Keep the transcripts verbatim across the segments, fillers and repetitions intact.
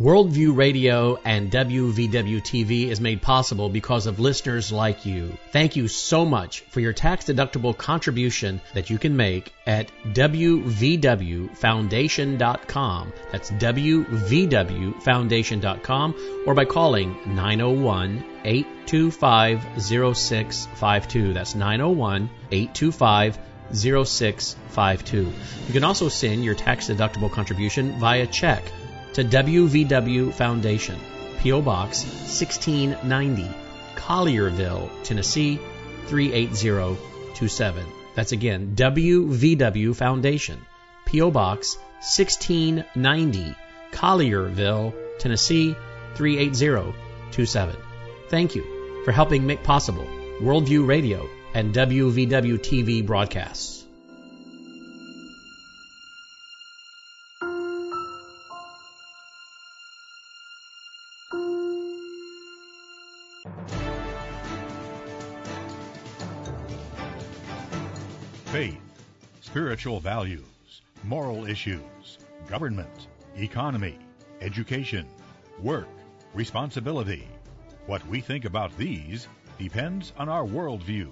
Worldview Radio and W V W T V is made possible because of listeners like you. Thank you so much for your tax-deductible contribution that you can make at W V W foundation dot com. That's W V W foundation dot com, or by calling nine oh one, eight two five, oh six five two. That's nine oh one, eight two five, oh six five two. You can also send your tax-deductible contribution via check to W V W Foundation, P O. Box sixteen ninety, Collierville, Tennessee three eight zero two seven. That's again, W V W Foundation, P O. Box sixteen ninety, Collierville, Tennessee three eight zero two seven. Thank you for helping make possible Worldview Radio and W V W T V broadcasts. Faith, spiritual values, moral issues, government, economy, education, work, responsibility. What we think about these depends on our worldview.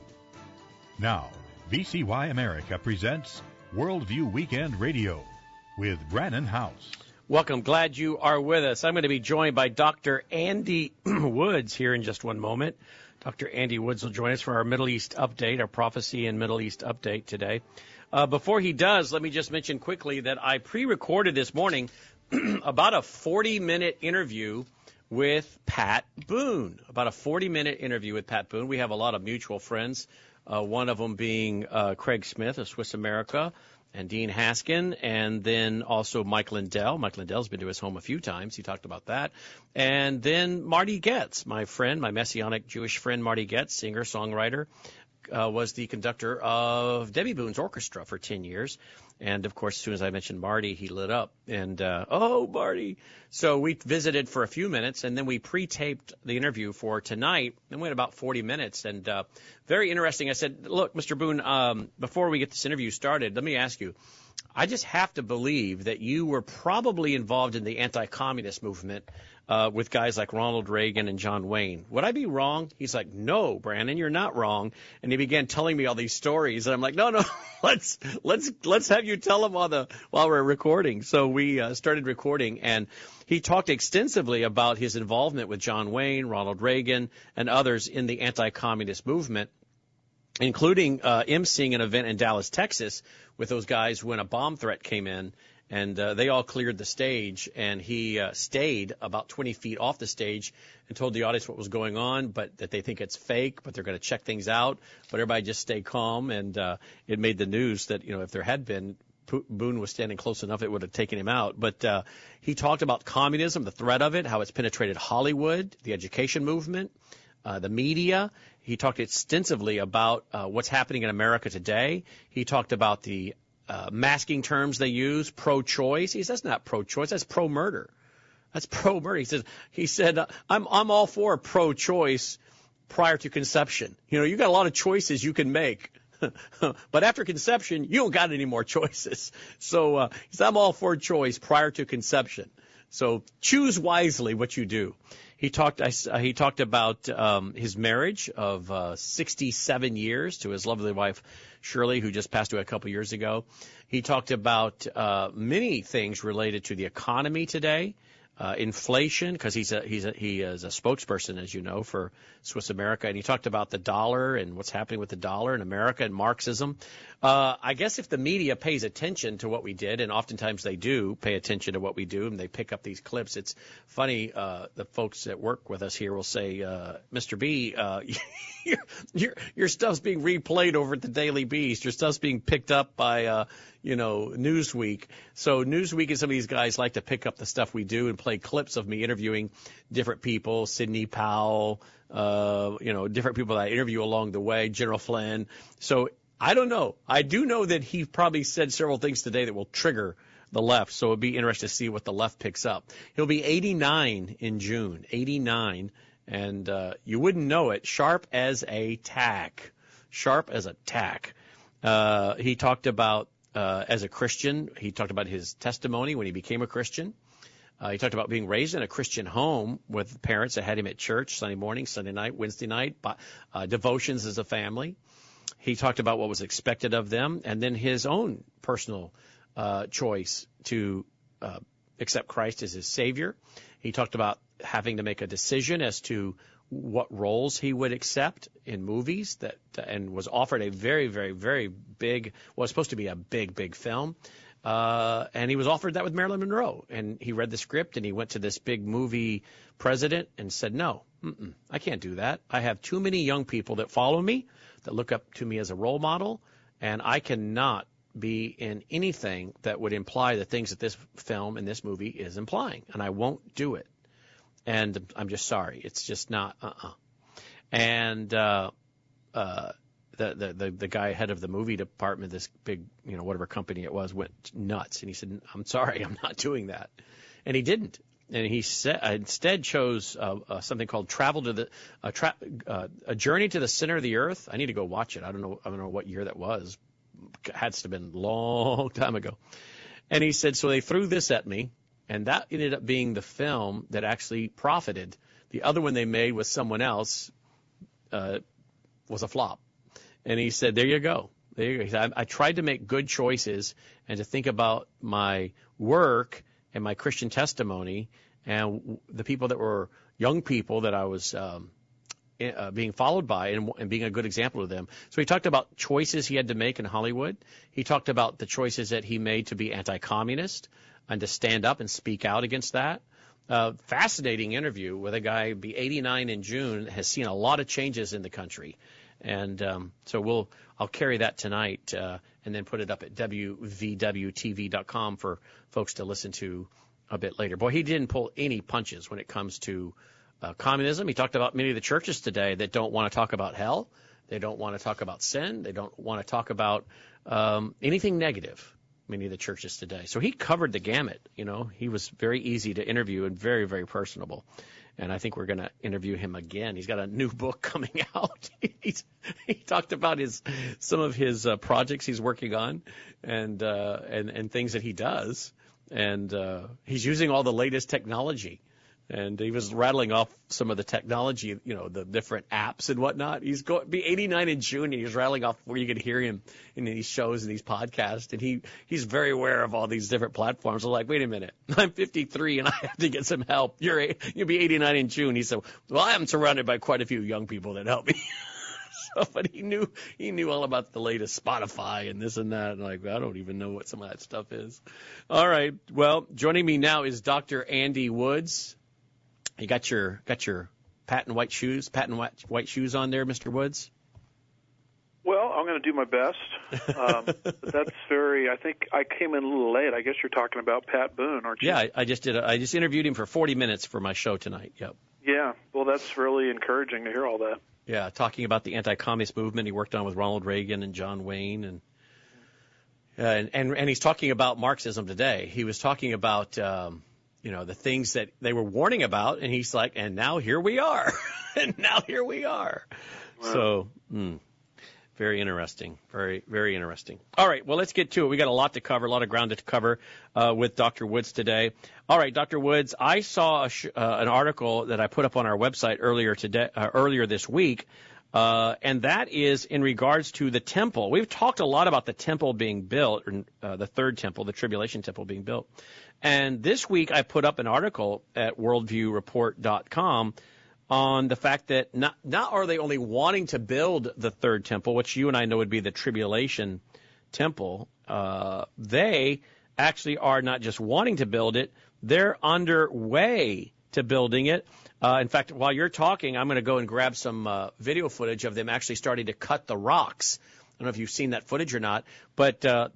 Now, V C Y America presents Worldview Weekend Radio with Brannon Howse. Welcome. Glad you are with us. I'm going to be joined by Doctor Andy Woods here in just one moment. Doctor Andy Woods will join us for our Middle East update, our prophecy and Middle East update today. Uh, before he does, let me just mention quickly that I pre-recorded this morning about a forty-minute interview with Pat Boone, about a forty-minute interview with Pat Boone. We have a lot of mutual friends, uh, one of them being uh, Craig Smith of Swiss America, and Dean Haskin, and then also Mike Lindell. Mike Lindell's been to his home a few times. He talked about that. And then Marty Goetz, my friend, my Messianic Jewish friend Marty Goetz, singer, songwriter, uh, was the conductor of Debbie Boone's orchestra for ten years. And, of course, as soon as I mentioned Marty, he lit up. And, uh, oh, Marty. So we visited for a few minutes, and then we pre-taped the interview for tonight. And we had about forty minutes. And uh, very interesting. I said, look, Mister Boone, um, before we get this interview started, let me ask you, I just have to believe that you were probably involved in the anti-communist movement uh, with guys like Ronald Reagan and John Wayne. Would I be wrong? He's like, no, Brandon, you're not wrong. And he began telling me all these stories. And I'm like, no, no, let's let's let's have you tell them while the while we're recording. So we uh, started recording, and he talked extensively about his involvement with John Wayne, Ronald Reagan, and others in the anti-communist movement, including uh, emceeing an event in Dallas, Texas, with those guys when a bomb threat came in. And uh, they all cleared the stage, and he uh, stayed about twenty feet off the stage and told the audience what was going on, but that they think it's fake, but they're going to check things out. But everybody just stayed calm, and uh, it made the news that, you know, if there had been, Boone was standing close enough, it would have taken him out. But uh, he talked about communism, the threat of it, how it's penetrated Hollywood, the education movement, uh, the media. He talked extensively about uh, what's happening in America today. He talked about the Uh, masking terms they use, pro-choice. He says that's not pro-choice, that's pro-murder. That's pro-murder. He says he said uh, I'm I'm all for pro-choice prior to conception. You know, you got a lot of choices you can make, but after conception, you don't got any more choices. So uh, he said I'm all for choice prior to conception. So choose wisely what you do. He talked. I, uh, he talked about um, his marriage of uh, sixty-seven years to his lovely wife Shirley, who just passed away a couple years ago. He talked about uh, many things related to the economy today, uh, inflation, because he's a, he's a, he is a spokesperson, as you know, for Swiss America. And he talked about the dollar and what's happening with the dollar in America and Marxism. Uh, I guess if the media pays attention to what we did, and oftentimes they do pay attention to what we do, and they pick up these clips, it's funny. Uh, the folks that work with us here will say, uh, Mister B, uh, your, your, your stuff's being replayed over at the Daily Beast. Your stuff's being picked up by, uh, you know, Newsweek. So Newsweek and some of these guys like to pick up the stuff we do and play clips of me interviewing different people, Sidney Powell, uh, you know, different people that I interview along the way, General Flynn. So I don't know. I do know that he probably said several things today that will trigger the left, so it'd be interesting to see what the left picks up. He'll be eighty-nine in June, eighty-nine, and uh, you wouldn't know it, sharp as a tack, sharp as a tack. Uh, he talked about, uh, as a Christian, he talked about his testimony when he became a Christian. Uh, he talked about being raised in a Christian home with parents that had him at church Sunday morning, Sunday night, Wednesday night, uh, devotions as a family. He talked about what was expected of them, and then his own personal uh, choice to uh, accept Christ as his Savior. He talked about having to make a decision as to what roles he would accept in movies, that and was offered a very, very, very big, well, it's supposed to be a big, big film. Uh, and he was offered that with Marilyn Monroe. And he read the script, and he went to this big movie president and said, no, mm-mm, I can't do that. I have too many young people that follow me, that look up to me as a role model, and I cannot be in anything that would imply the things that this film and this movie is implying, and I won't do it. And I'm just sorry. It's just not, uh-uh. And uh, uh, the, the, the, the guy head of the movie department, this big, you know, whatever company it was, went nuts. And he said, I'm sorry, I'm not doing that. And he didn't. And he said, uh, instead chose uh, uh, something called Travel to the uh, tra- uh, A Journey to the Center of the Earth. I need to go watch it. I don't know. I don't know what year that was. It had to have been a long time ago. And he said, so they threw this at me, and that ended up being the film that actually profited. The other one they made with someone else uh, was a flop. And he said, there you go. There you go. He said, I, I tried to make good choices and to think about my work and my Christian testimony and the people that were young people that I was um, uh, being followed by and, and being a good example to them. So he talked about choices he had to make in Hollywood. He talked about the choices that he made to be anti-communist and to stand up and speak out against that. Uh, fascinating interview with a guy, be eighty-nine in June, has seen a lot of changes in the country. And um, so we'll I'll carry that tonight uh, and then put it up at W V W T V dot com for folks to listen to a bit later. Boy, he didn't pull any punches when it comes to uh, communism. He talked about many of the churches today that don't want to talk about hell. They don't want to talk about sin. They don't want to talk about um, anything negative, many of the churches today. So he covered the gamut. You know, he was very easy to interview and very, very personable. And I think we're going to interview him again. He's got a new book coming out. He's, he talked about his some of his uh, projects he's working on and uh, and and things that he does. And uh, he's using all the latest technology. And he was rattling off some of the technology, you know, the different apps and whatnot. He's going be eighty-nine in June, and he's rattling off where you could hear him in these shows and these podcasts. And he he's very aware of all these different platforms. I'm like, wait a minute, I'm fifty-three and I have to get some help. You're you'll be eighty-nine in June. He said, well, I am surrounded by quite a few young people that help me. So, but he knew he knew all about the latest Spotify and this and that. And like, I don't even know what some of that stuff is. All right. Well, joining me now is Doctor Andy Woods. You got your got your patent white shoes, patent white, white shoes on there, Mister Woods? Well, I'm going to do my best. Um, but that's very. I think I came in a little late. I guess you're talking about Pat Boone, aren't you? Yeah, I, I just did. A, I just interviewed him for forty minutes for my show tonight. Yep. Yeah. Well, that's really encouraging to hear all that. Yeah, talking about the anti-communist movement he worked on with Ronald Reagan and John Wayne, and uh, and, and and he's talking about Marxism today. He was talking about. Um, You know, the things that they were warning about, and he's like, and now here we are. and now here we are. Wow. So, mm, very interesting. Very, very interesting. All right, well, let's get to it. We got a lot to cover, a lot of ground to cover uh, with Doctor Woods today. All right, Doctor Woods, I saw a sh- uh, an article that I put up on our website earlier today, uh, earlier this week, uh, and that is in regards to the temple. We've talked a lot about the temple being built, or uh, the third temple, the tribulation temple being built. And this week I put up an article at worldview report dot com on the fact that not, not are they only wanting to build the third temple, which you and I know would be the tribulation temple, uh, they actually are not just wanting to build it, they're underway to building it. Uh, in fact, while you're talking, I'm going to go and grab some uh, video footage of them actually starting to cut the rocks. I don't know if you've seen that footage or not, but uh,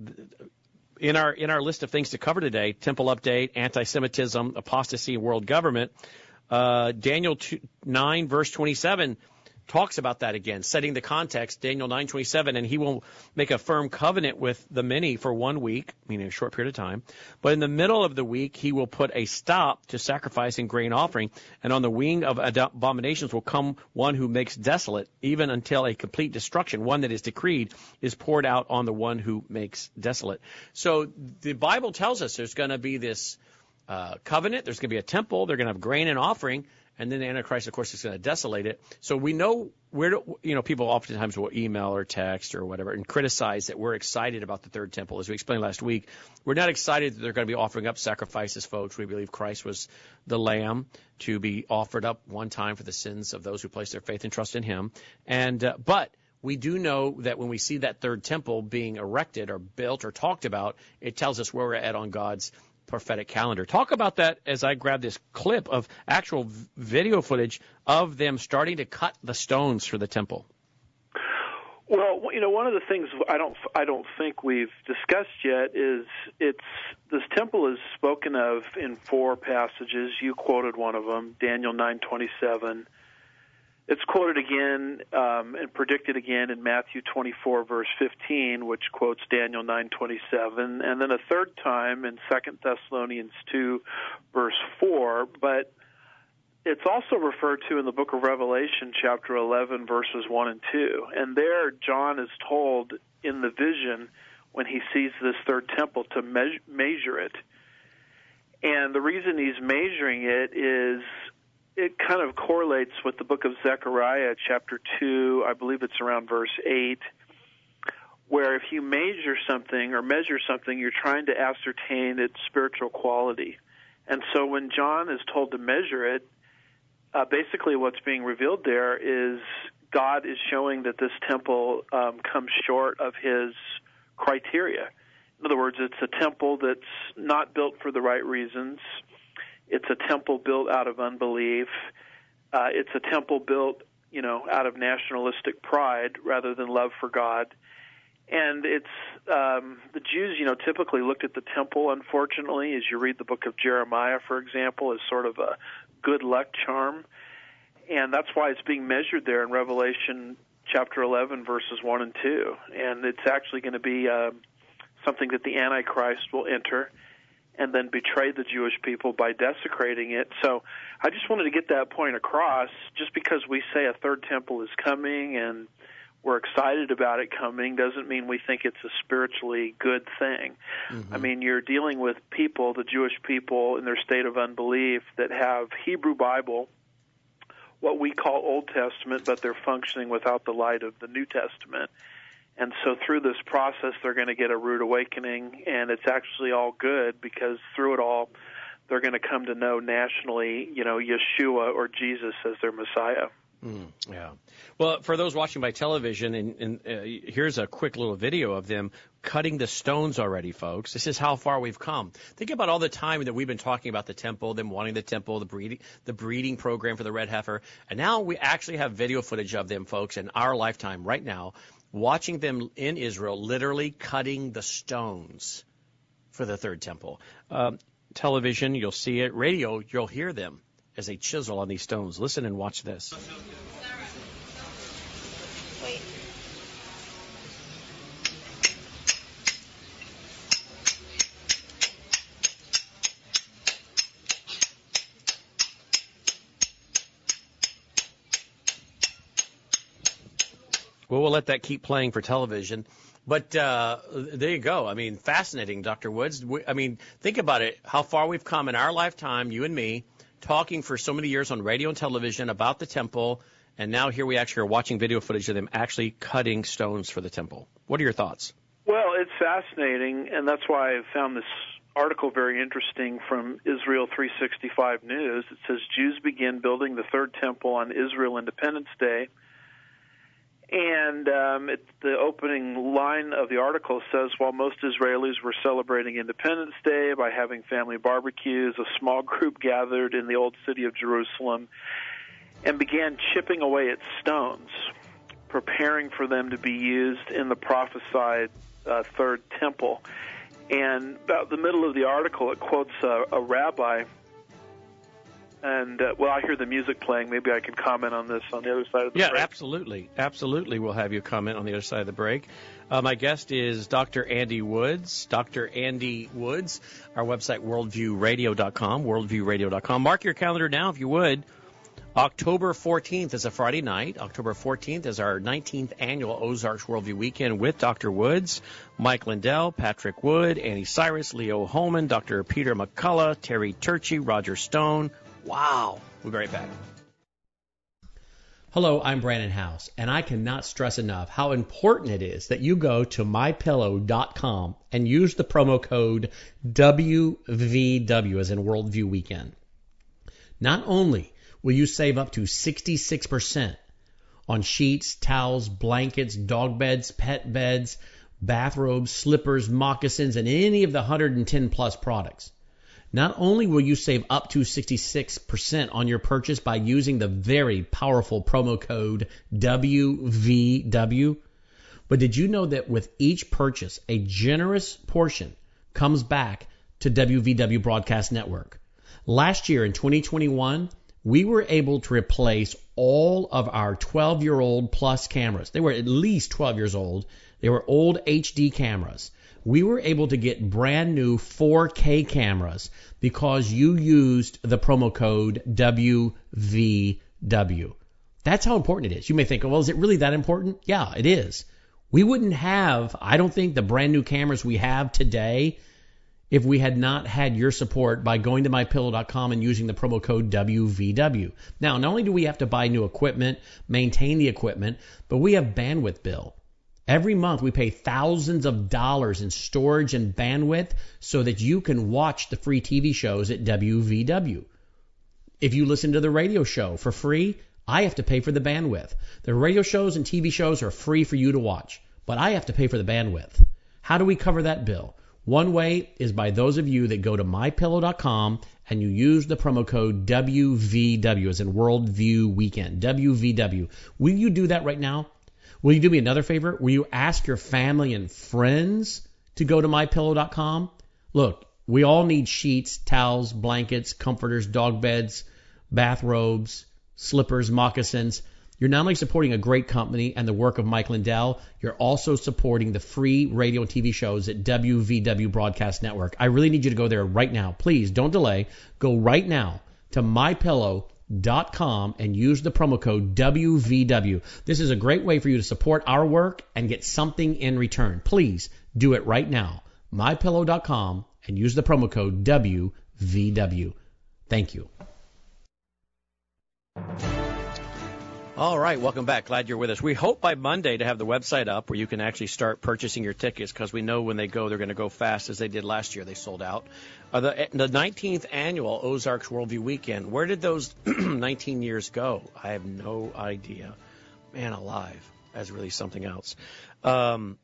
in our in our list of things to cover today, temple update, anti-Semitism, apostasy, world government, uh, Daniel two, nine, verse twenty-seven talks about that again, setting the context, Daniel nine twenty-seven, and he will make a firm covenant with the many for one week, meaning a short period of time. But in the middle of the week, he will put a stop to sacrifice and grain offering, and on the wing of abominations will come one who makes desolate, even until a complete destruction, one that is decreed, is poured out on the one who makes desolate. So the Bible tells us there's going to be this uh, covenant. There's going to be a temple. They're going to have grain and offering. And then the Antichrist, of course, is going to desolate it. So we know where, to, you know, people oftentimes will email or text or whatever and criticize that we're excited about the third temple. As we explained last week, we're not excited that they're going to be offering up sacrifices, folks. We believe Christ was the lamb to be offered up one time for the sins of those who place their faith and trust in him. And uh, but we do know that when we see that third temple being erected or built or talked about, it tells us where we're at on God's prophetic calendar. Talk about that as I grab this clip of actual video footage of them starting to cut the stones for the temple. Well, you know, one of the things I don't I don't think we've discussed yet is it's this temple is spoken of in four passages. You quoted one of them, Daniel nine twenty-seven. It's quoted again um, and predicted again in Matthew twenty-four, verse fifteen, which quotes Daniel nine twenty-seven, and then a third time in Second Thessalonians two, verse four. But it's also referred to in the book of Revelation, chapter eleven, verses one and two. And there, John is told in the vision when he sees this third temple to me- measure it. And the reason he's measuring it is it kind of correlates with the book of Zechariah, chapter two, I believe it's around verse eight, where if you measure something or measure something, you're trying to ascertain its spiritual quality. And so when John is told to measure it, uh, basically what's being revealed there is God is showing that this temple um, comes short of his criteria. In other words, it's a temple that's not built for the right reasons. It's a temple built out of unbelief. Uh, it's a temple built, you know, out of nationalistic pride rather than love for God. And it's um, the Jews, you know, typically looked at the temple, unfortunately, as you read the book of Jeremiah, for example, as sort of a good luck charm. And that's why it's being measured there in Revelation chapter eleven, verses one and two. And it's actually going to be uh, something that the Antichrist will enter and then betray the Jewish people by desecrating it. So I just wanted to get that point across. Just because we say a third temple is coming and we're excited about it coming doesn't mean we think it's a spiritually good thing. Mm-hmm. I mean, you're dealing with people, the Jewish people in their state of unbelief, that have Hebrew Bible, what we call Old Testament, but they're functioning without the light of the New Testament. And so through this process, they're going to get a rude awakening, and it's actually all good because through it all, they're going to come to know nationally, you know, Yeshua or Jesus as their Messiah. Mm, yeah. Well, for those watching by television, and, and uh, here's a quick little video of them cutting the stones already, folks. This is how far we've come. Think about all the time that we've been talking about the temple, them wanting the temple, the breeding, the breeding program for the red heifer, and now we actually have video footage of them, folks, in our lifetime right now, watching them in Israel literally cutting the stones for the third temple. Um, television, you'll see it. Radio, you'll hear them as they chisel on these stones. Listen and watch this. Wait. Well, we'll let that keep playing for television. But uh, there you go. I mean, fascinating, Doctor Woods. We, I mean, think about it, how far we've come in our lifetime, you and me, talking for so many years on radio and television about the temple, and now here we actually are watching video footage of them actually cutting stones for the temple. What are your thoughts? Well, it's fascinating, and that's why I found this article very interesting from Israel three sixty-five News. It says, Jews begin building the third temple on Israel Independence Day. And um, it, the opening line of the article says, while most Israelis were celebrating Independence Day by having family barbecues, a small group gathered in the old city of Jerusalem and began chipping away at stones, preparing for them to be used in the prophesied uh, third temple. And about the middle of the article, it quotes a, a rabbi. And, uh, well, I hear the music playing. Maybe I can comment on this on the other side of the yeah, break. Yeah, absolutely. Absolutely. We'll have you comment on the other side of the break. Uh, my guest is Doctor Andy Woods. Doctor Andy Woods, our website, worldview radio dot com, worldview radio dot com. Mark your calendar now, if you would. October fourteenth is a Friday night. October fourteenth is our nineteenth annual Ozarks Worldview Weekend with Doctor Woods, Mike Lindell, Patrick Wood, Annie Cyrus, Leo Holman, Doctor Peter McCullough, Terry Turchi, Roger Stone. Wow. We'll be right back. Hello, I'm Brandon House, and I cannot stress enough how important it is that you go to my pillow dot com and use the promo code W V W as in Worldview Weekend. Not only will you save up to sixty-six percent on sheets, towels, blankets, dog beds, pet beds, bathrobes, slippers, moccasins, and any of the one hundred ten plus products. Not only will you save up to sixty-six percent on your purchase by using the very powerful promo code W V W, but did you know that with each purchase, a generous portion comes back to W V W Broadcast Network? Last year in twenty twenty-one, we were able to replace all of our twelve-year-old plus cameras. They were at least twelve years old. They were old H D cameras. We were able to get brand new four K cameras because you used the promo code W V W. That's how important it is. You may think, well, is it really that important? Yeah, it is. We wouldn't have, I don't think, the brand new cameras we have today if we had not had your support by going to my pillow dot com and using the promo code W V W. Now, not only do we have to buy new equipment, maintain the equipment, but we have bandwidth bill. Every month we pay thousands of dollars in storage and bandwidth so that you can watch the free T V shows at W V W. If you listen to the radio show for free, I have to pay for the bandwidth. The radio shows and T V shows are free for you to watch, but I have to pay for the bandwidth. How do we cover that bill? One way is by those of you that go to my pillow dot com and you use the promo code W V W as in Worldview Weekend, W V W. Will you do that right now? Will you do me another favor? Will you ask your family and friends to go to my pillow dot com? Look, we all need sheets, towels, blankets, comforters, dog beds, bathrobes, slippers, moccasins. You're not only supporting a great company and the work of Mike Lindell, you're also supporting the free radio and T V shows at W V W Broadcast Network. I really need you to go there right now. Please don't delay. Go right now to my pillow dot com and use the promo code W V W. This is a great way for you to support our work and get something in return. Please do it right now. my pillow dot com and use the promo code W V W. Thank you. All right, welcome back. Glad you're with us. We hope by Monday to have the website up where you can actually start purchasing your tickets because we know when they go, they're going to go fast as they did last year. They sold out. Uh, the, the nineteenth annual Ozarks Worldview Weekend, where did those nineteen years go? I have no idea. Man alive. That's really something else. Um,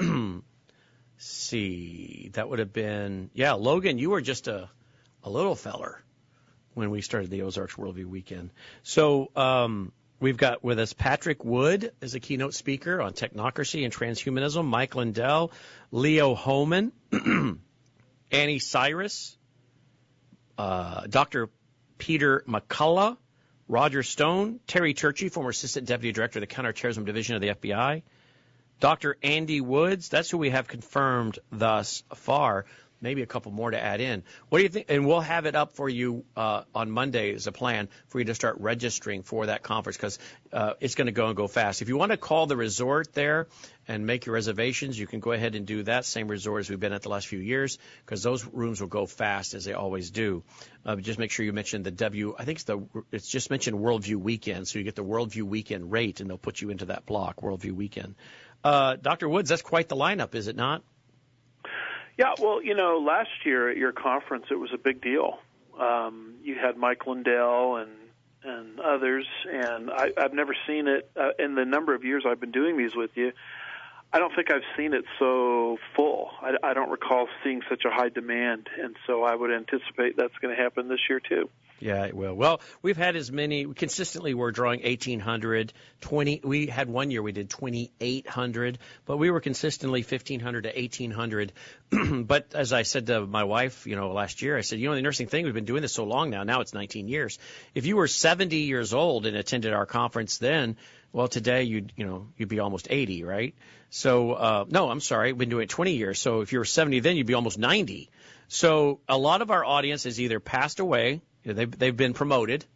see, that would have been, yeah, Logan, you were just a, a little feller when we started the Ozarks Worldview Weekend. So, um, we've got with us Patrick Wood as a keynote speaker on technocracy and transhumanism, Mike Lindell, Leo Holman, Annie Cyrus, uh, Doctor Peter McCullough, Roger Stone, Terry Turchi, former Assistant Deputy Director of the Counterterrorism Division of the F B I, Doctor Andy Woods, that's who we have confirmed thus far. Maybe a couple more to add in. What do you think? And we'll have it up for you uh, on Monday as a plan for you to start registering for that conference because uh, it's going to go and go fast. If you want to call the resort there and make your reservations, you can go ahead and do that. Same resort as we've been at the last few years because those rooms will go fast as they always do. Uh, but just make sure you mention the W. I think it's the it's just mentioned Worldview Weekend, so you get the Worldview Weekend rate, and they'll put you into that block, Worldview Weekend. Uh, Doctor Woods, that's quite the lineup, is it not? Yeah, well, you know, last year at your conference, it was a big deal. Um, you had Mike Lindell and and others, and I, I've never seen it uh, in the number of years I've been doing these with you. I don't think I've seen it so full. I, I don't recall seeing such a high demand, and so I would anticipate that's going to happen this year too. Yeah, it will. Well, we've had as many consistently. We're drawing eighteen hundred, twenty. We had one year we did twenty-eight hundred, but we were consistently fifteen hundred to eighteen hundred. But as I said to my wife, you know, last year, I said, you know, the nursing thing, we've been doing this so long now. Now it's nineteen years. If you were seventy years old and attended our conference then, well, today you'd, you know, you'd be almost eighty, right? So, uh, no, I'm sorry, we've been doing it twenty years. So if you were seventy then, you'd be almost ninety. So a lot of our audience has either passed away, they've, they've been promoted,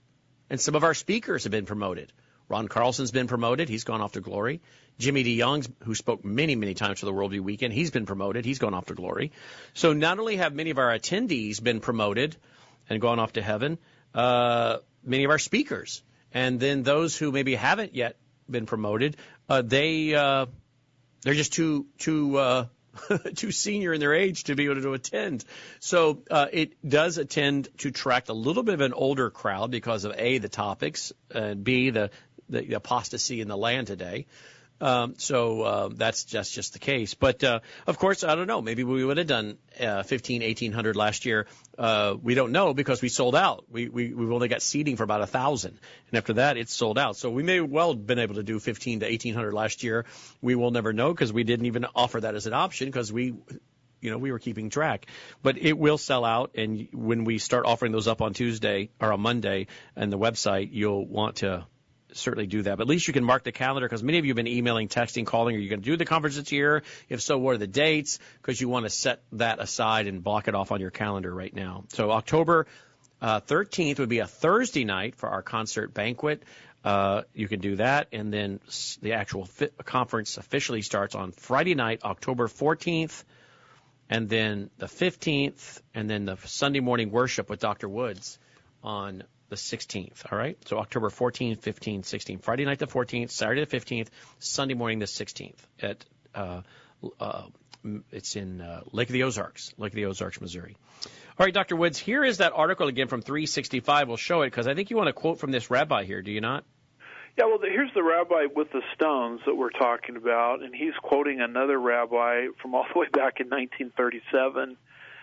And some of our speakers have been promoted. Ron Carlson's been promoted. He's gone off to glory. Jimmy DeYoung, who spoke many, many times for the Worldview Weekend, he's been promoted. He's gone off to glory. So not only have many of our attendees been promoted and gone off to heaven, uh, many of our speakers, and then those who maybe haven't yet been promoted, uh, they uh, they're just too too uh, too senior in their age to be able to attend. So uh, it does tend to attract a little bit of an older crowd because of A, the topics, and B, the the apostasy in the land today. Um, so uh, that's just just the case. But uh, of course, I don't know. Maybe we would have done uh, fifteen, eighteen hundred last year. Uh, we don't know because we sold out. We, we we've only got seating for about a thousand, and after that, it's sold out. So we may well have been able to do fifteen to eighteen hundred last year. We will never know because we didn't even offer that as an option because we, you know, we were keeping track. But it will sell out, and when we start offering those up on Tuesday or on Monday and the website, you'll want to certainly do that. But at least you can mark the calendar because many of you have been emailing, texting, calling. Are you going to do the conference this year? If so, what are the dates? Because you want to set that aside and block it off on your calendar right now. So October uh, thirteenth would be a Thursday night for our concert banquet. Uh, you can do that. And then the actual fi- conference officially starts on Friday night, October fourteenth, and then the fifteenth, and then the Sunday morning worship with Doctor Woods on the sixteenth, all right? So October fourteenth, fifteenth, sixteenth. Friday night the fourteenth, Saturday the fifteenth, Sunday morning the sixteenth. At uh, uh, It's in uh, Lake of the Ozarks, Lake of the Ozarks, Missouri. All right, Doctor Woods, here is that article again from three sixty-five. We'll show it because I think you want to quote from this rabbi here, do you not? Yeah, well, here's the rabbi with the stones that we're talking about, and he's quoting another rabbi from all the way back in nineteen thirty-seven.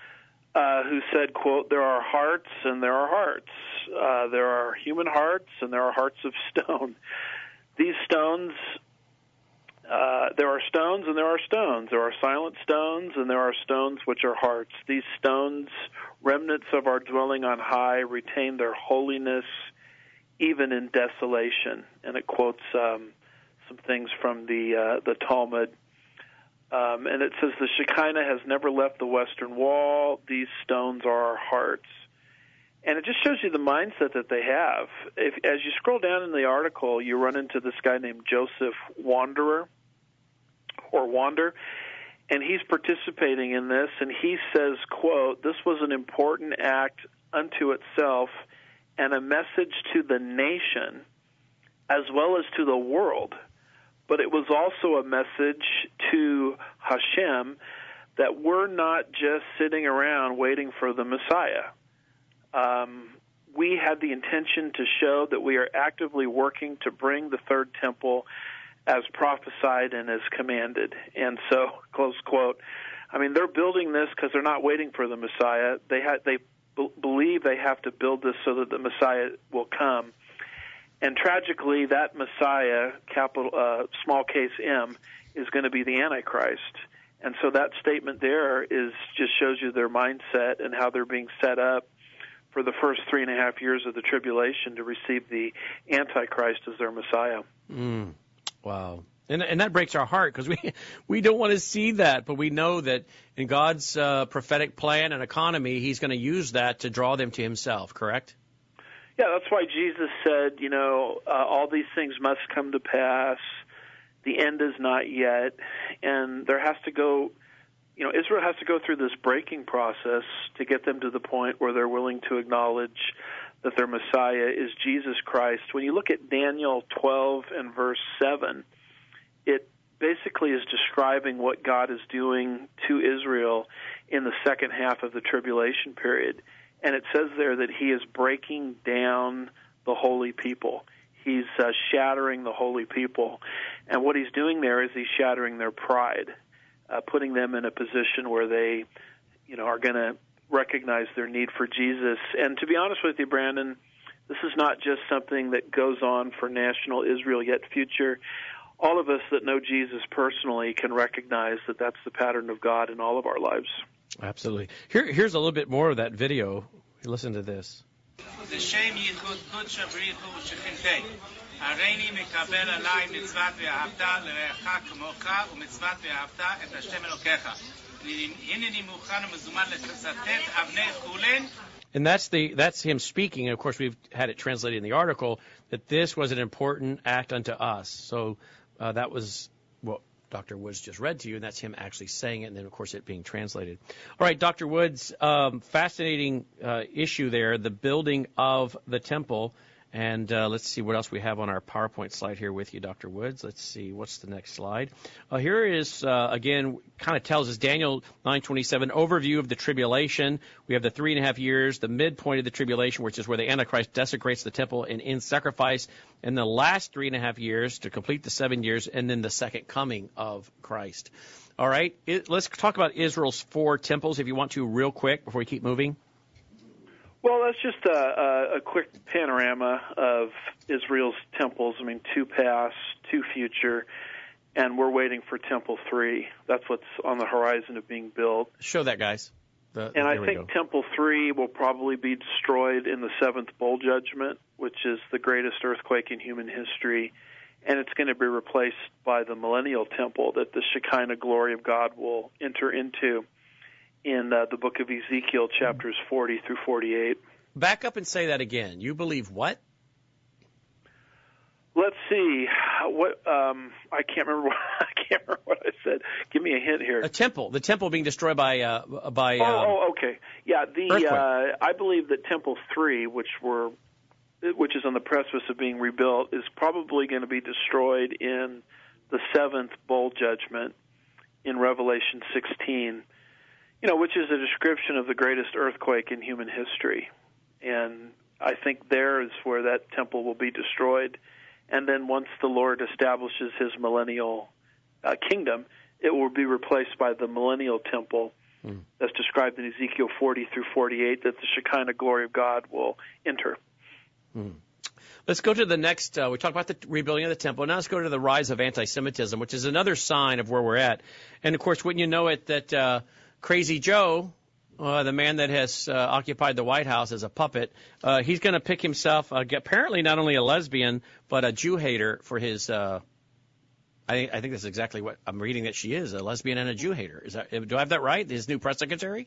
Uh, who said, quote, there are hearts and there are hearts. Uh, there are human hearts and there are hearts of stone. These stones, uh, there are stones and there are stones. There are silent stones and there are stones which are hearts. These stones, remnants of our dwelling on high, retain their holiness even in desolation. And it quotes um, some things from the uh, the Talmud. Um, and it says, the Shekinah has never left the western wall. These stones are our hearts. And it just shows you the mindset that they have. If, as you scroll down in the article, you run into this guy named Joseph Wanderer, or Wander, and he's participating in this, and he says, quote, this was an important act unto itself and a message to the nation as well as to the world. But it was also a message to Hashem that we're not just sitting around waiting for the Messiah. Um, we had the intention to show that we are actively working to bring the third temple as prophesied and as commanded. And so, close quote, I mean, they're building this because they're not waiting for the Messiah. They ha- they b- believe they have to build this so that the Messiah will come. And tragically, that Messiah, capital uh, small case M, is going to be the Antichrist. And so that statement there is just shows you their mindset and how they're being set up for the first three and a half years of the tribulation to receive the Antichrist as their Messiah. Mm. Wow. And, and that breaks our heart because we, we don't want to see that, but we know that in God's uh, prophetic plan and economy, he's going to use that to draw them to himself, correct? Yeah, that's why Jesus said, you know, uh, all these things must come to pass. The end is not yet. And there has to go, you know, Israel has to go through this breaking process to get them to the point where they're willing to acknowledge that their Messiah is Jesus Christ. When you look at Daniel twelve and verse seven, it basically is describing what God is doing to Israel in the second half of the tribulation period. And it says there that he is breaking down the holy people. He's uh, shattering the holy people. And what he's doing there is he's shattering their pride, uh, putting them in a position where they, you know, are going to recognize their need for Jesus. And to be honest with you, Brandon, this is not just something that goes on for national Israel yet future. All of us that know Jesus personally can recognize that that's the pattern of God in all of our lives. Absolutely. Here, here's a little bit more of that video. Listen to this. And that's the that's him speaking. And of course, we've had it translated in the article that this was an important act unto us. So uh, that was what Doctor Woods just read to you, and that's him actually saying it, and then, of course, it being translated. All right, Doctor Woods, um, fascinating uh, issue there, the building of the temple. And uh, let's see what else we have on our PowerPoint slide here with you, Doctor Woods. Let's see, what's the next slide? Uh, here is, uh, again, kind of tells us Daniel nine twenty-seven, overview of the tribulation. We have the three and a half years, the midpoint of the tribulation, which is where the Antichrist desecrates the temple and ends sacrifice, and the last three and a half years to complete the seven years, and then the second coming of Christ. All right, it, let's talk about Israel's four temples, if you want to, real quick, before we keep moving. Well, that's just a, a, a quick panorama of Israel's temples. I mean, two past, two future, and we're waiting for Temple three. That's what's on the horizon of being built. Show that, guys. The, and I think Temple three will probably be destroyed in the seventh bowl judgment, which is the greatest earthquake in human history, and it's going to be replaced by the millennial temple that the Shekinah glory of God will enter into in uh, the book of Ezekiel, chapters forty through forty-eight. Back up and say that again. You believe what? Let's see. What um, I can't remember. What, I can't remember what I said. Give me a hint here. A temple. The temple being destroyed by uh, by. Oh, um, oh, okay. Yeah. The uh, I believe that Temple three, which were, which is on the precipice of being rebuilt, is probably going to be destroyed in the seventh bowl judgment in Revelation sixteen. You know, which is a description of the greatest earthquake in human history. And I think there is where that temple will be destroyed. And then once the Lord establishes his millennial uh, kingdom, it will be replaced by the millennial temple mm. that's described in Ezekiel forty through forty-eight, that the Shekinah glory of God will enter. Mm. Let's go to the next. Uh, we talked about the rebuilding of the temple. Now let's go to the rise of anti-Semitism, which is another sign of where we're at. And, of course, wouldn't you know it that uh, Crazy Joe, uh, the man that has uh, occupied the White House as a puppet, uh, he's going to pick himself, uh, apparently not only a lesbian, but a Jew hater for his, uh, I, think, I think that's exactly what I'm reading that she is, a lesbian and a Jew hater. Is that, do I have that right? His new press secretary?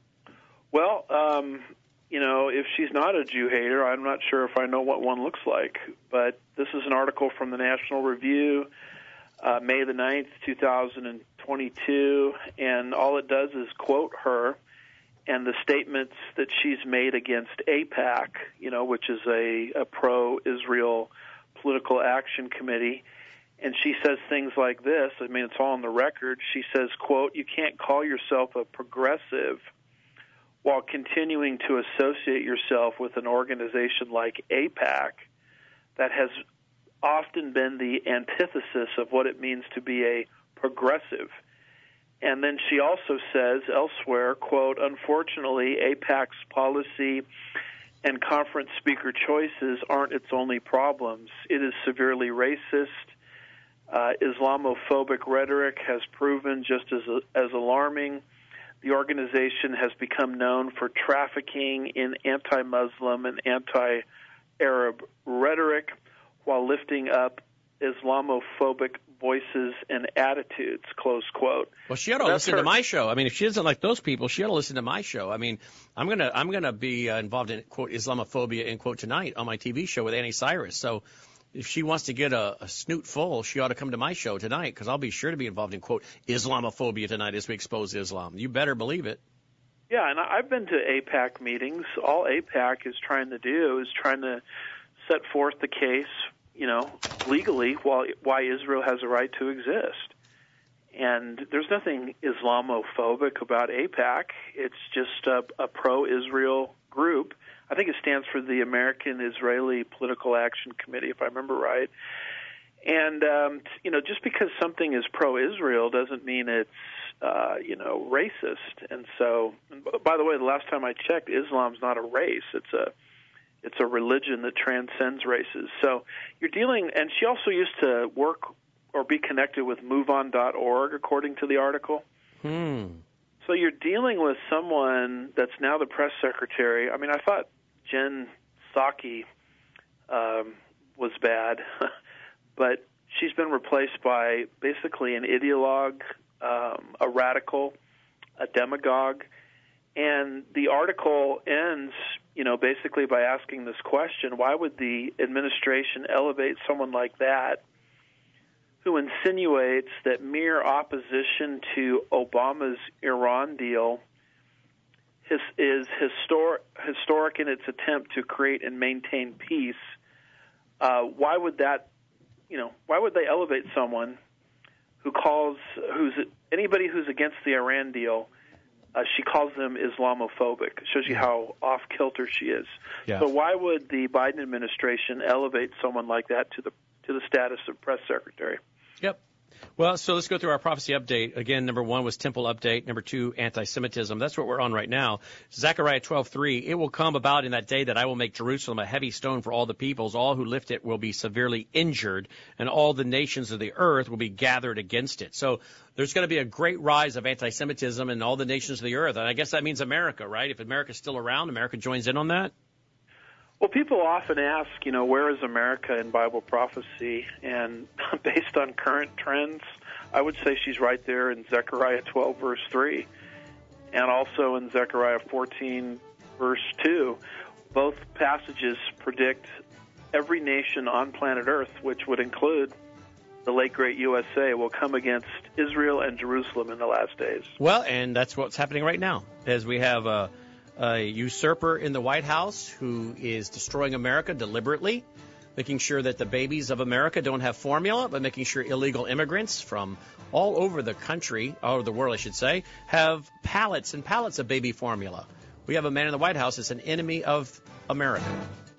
Well, um, you know, if she's not a Jew hater, I'm not sure if I know what one looks like. But this is an article from the National Review, uh, May the ninth, two thousand twenty-two, and all it does is quote her and the statements that she's made against AIPAC, you know, which is a, a pro-Israel political action committee. And she says things like this. I mean, it's all on the record. She says, quote, "You can't call yourself a progressive while continuing to associate yourself with an organization like AIPAC that has often been the antithesis of what it means to be a progressive." And then she also says elsewhere, quote, "Unfortunately, AIPAC's policy and conference speaker choices aren't its only problems. It is severely racist. Uh, Islamophobic rhetoric has proven just as as alarming. The organization has become known for trafficking in anti-Muslim and anti-Arab rhetoric while lifting up Islamophobic voices and attitudes," close quote. Well, she ought to listen her. to my show. I mean, if she doesn't like those people, she ought to listen to my show. I mean, I'm gonna I'm gonna be uh, involved in, quote, Islamophobia, end quote, tonight on my T V show with Annie Cyrus. So if she wants to get a, a snoot full, she ought to come to my show tonight, because I'll be sure to be involved in, quote, Islamophobia tonight as we expose Islam. You better believe it. Yeah, and I've been to AIPAC meetings. All AIPAC is trying to do is trying to set forth the case, you know, legally why, why Israel has a right to exist. And there's nothing Islamophobic about AIPAC. It's just a, a pro-Israel group. I think it stands for the American Israeli Political Action Committee, if I remember right. And, um, you know, just because something is pro-Israel doesn't mean it's, uh, you know, racist. And so, and by the way, the last time I checked, Islam's not a race. It's a it's a religion that transcends races. So you're dealing, and she also used to work or be connected with move on dot org, according to the article. Hmm. So you're dealing with someone that's now the press secretary. I mean, I thought Jen Psaki um, was bad, but she's been replaced by basically an ideologue, um, a radical, a demagogue, And the article ends, you know, basically by asking this question: why would the administration elevate someone like that, who insinuates that mere opposition to Obama's Iran deal is, is historic, historic in its attempt to create and maintain peace? Uh, why would that, you know, why would they elevate someone who calls, who's anybody who's against the Iran deal? Uh, she calls them Islamophobic. It shows you how off kilter she is. Yeah. So why would the Biden administration elevate someone like that to the to the status of press secretary? Yep. Well, so let's go through our prophecy update. Again, number one was temple update. Number two, anti-Semitism. That's what we're on right now. Zechariah twelve three, it will come about in that day that I will make Jerusalem a heavy stone for all the peoples. All who lift it will be severely injured, and all the nations of the earth will be gathered against it. So there's going to be a great rise of anti-Semitism in all the nations of the earth. And I guess that means America, right? If America's still around, America joins in on that? Well, people often ask, you know, where is America in Bible prophecy? And based on current trends, I would say she's right there in Zechariah twelve, verse three, and also in Zechariah fourteen, verse two. Both passages predict every nation on planet Earth, which would include the late, great U S A, will come against Israel and Jerusalem in the last days. Well, and that's what's happening right now, as we have a... a usurper in the White House who is destroying America deliberately, making sure that the babies of America don't have formula, but making sure illegal immigrants from all over the country, all over the world, I should say, have pallets and pallets of baby formula. We have a man in the White House that's an enemy of America.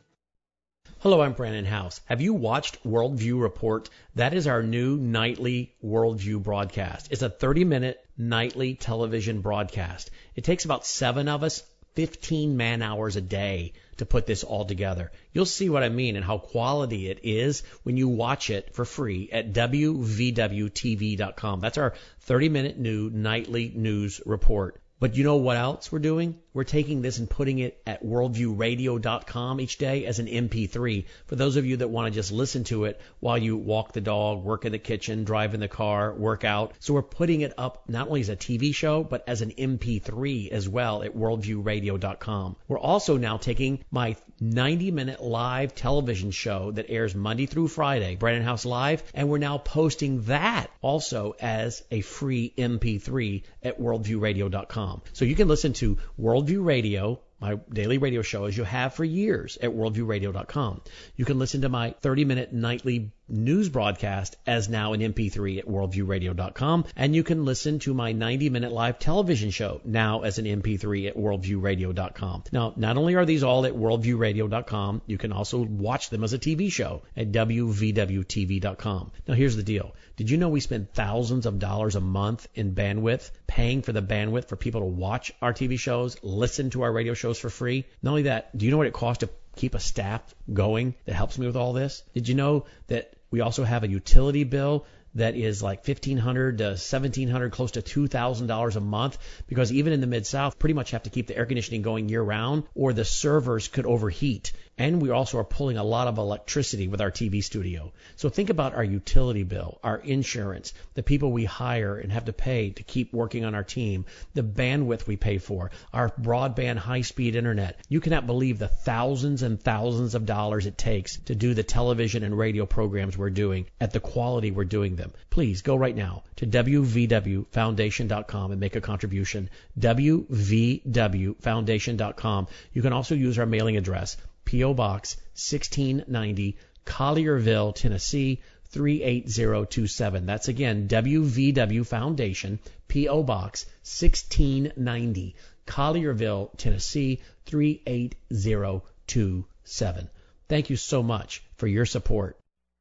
Hello, I'm Brandon House. Have you watched Worldview Report? That is our new nightly Worldview broadcast. It's a thirty-minute nightly television broadcast. It takes about seven of us fifteen man hours a day to put this all together. You'll see what I mean and how quality it is when you watch it for free at W V W T V dot com. That's our thirty minute new nightly news report. But you know what else we're doing? We're taking this and putting it at worldview radio dot com each day as an M P three for those of you that want to just listen to it while you walk the dog, work in the kitchen, drive in the car, work out. So we're putting it up not only as a T V show, but as an M P three as well at worldview radio dot com. We're also now taking my ninety minute live television show that airs Monday through Friday, Brandon House Live, and we're now posting that also as a free M P three at worldview radio dot com. So you can listen to Worldview Radio, my daily radio show, as you have for years at worldview radio dot com. You can listen to my thirty minute nightly news broadcast as now an M P three at worldview radio dot com. And you can listen to my ninety minute live television show now as an M P three at worldview radio dot com. Now, not only are these all at worldview radio dot com, you can also watch them as a T V show at W V W T V dot com. Now, here's the deal. Did you know we spend thousands of dollars a month in bandwidth, paying for the bandwidth for people to watch our T V shows, listen to our radio shows for free? Not only that, do you know what it costs to keep a staff going that helps me with all this? Did you know that we also have a utility bill that is like fifteen hundred dollars to seventeen hundred dollars, close to two thousand dollars a month? Because even in the Mid-South, pretty much have to keep the air conditioning going year-round, or the servers could overheat. And we also are pulling a lot of electricity with our T V studio. So think about our utility bill, our insurance, the people we hire and have to pay to keep working on our team, the bandwidth we pay for, our broadband high-speed internet. You cannot believe the thousands and thousands of dollars it takes to do the television and radio programs we're doing at the quality we're doing them. Please go right now to W V W foundation dot com and make a contribution. W V W foundation dot com. You can also use our mailing address, P O. Box sixteen ninety, Collierville, Tennessee three eight zero two seven. That's again W V W Foundation, P O. Box sixteen ninety, Collierville, Tennessee three eight zero two seven. Thank you so much for your support.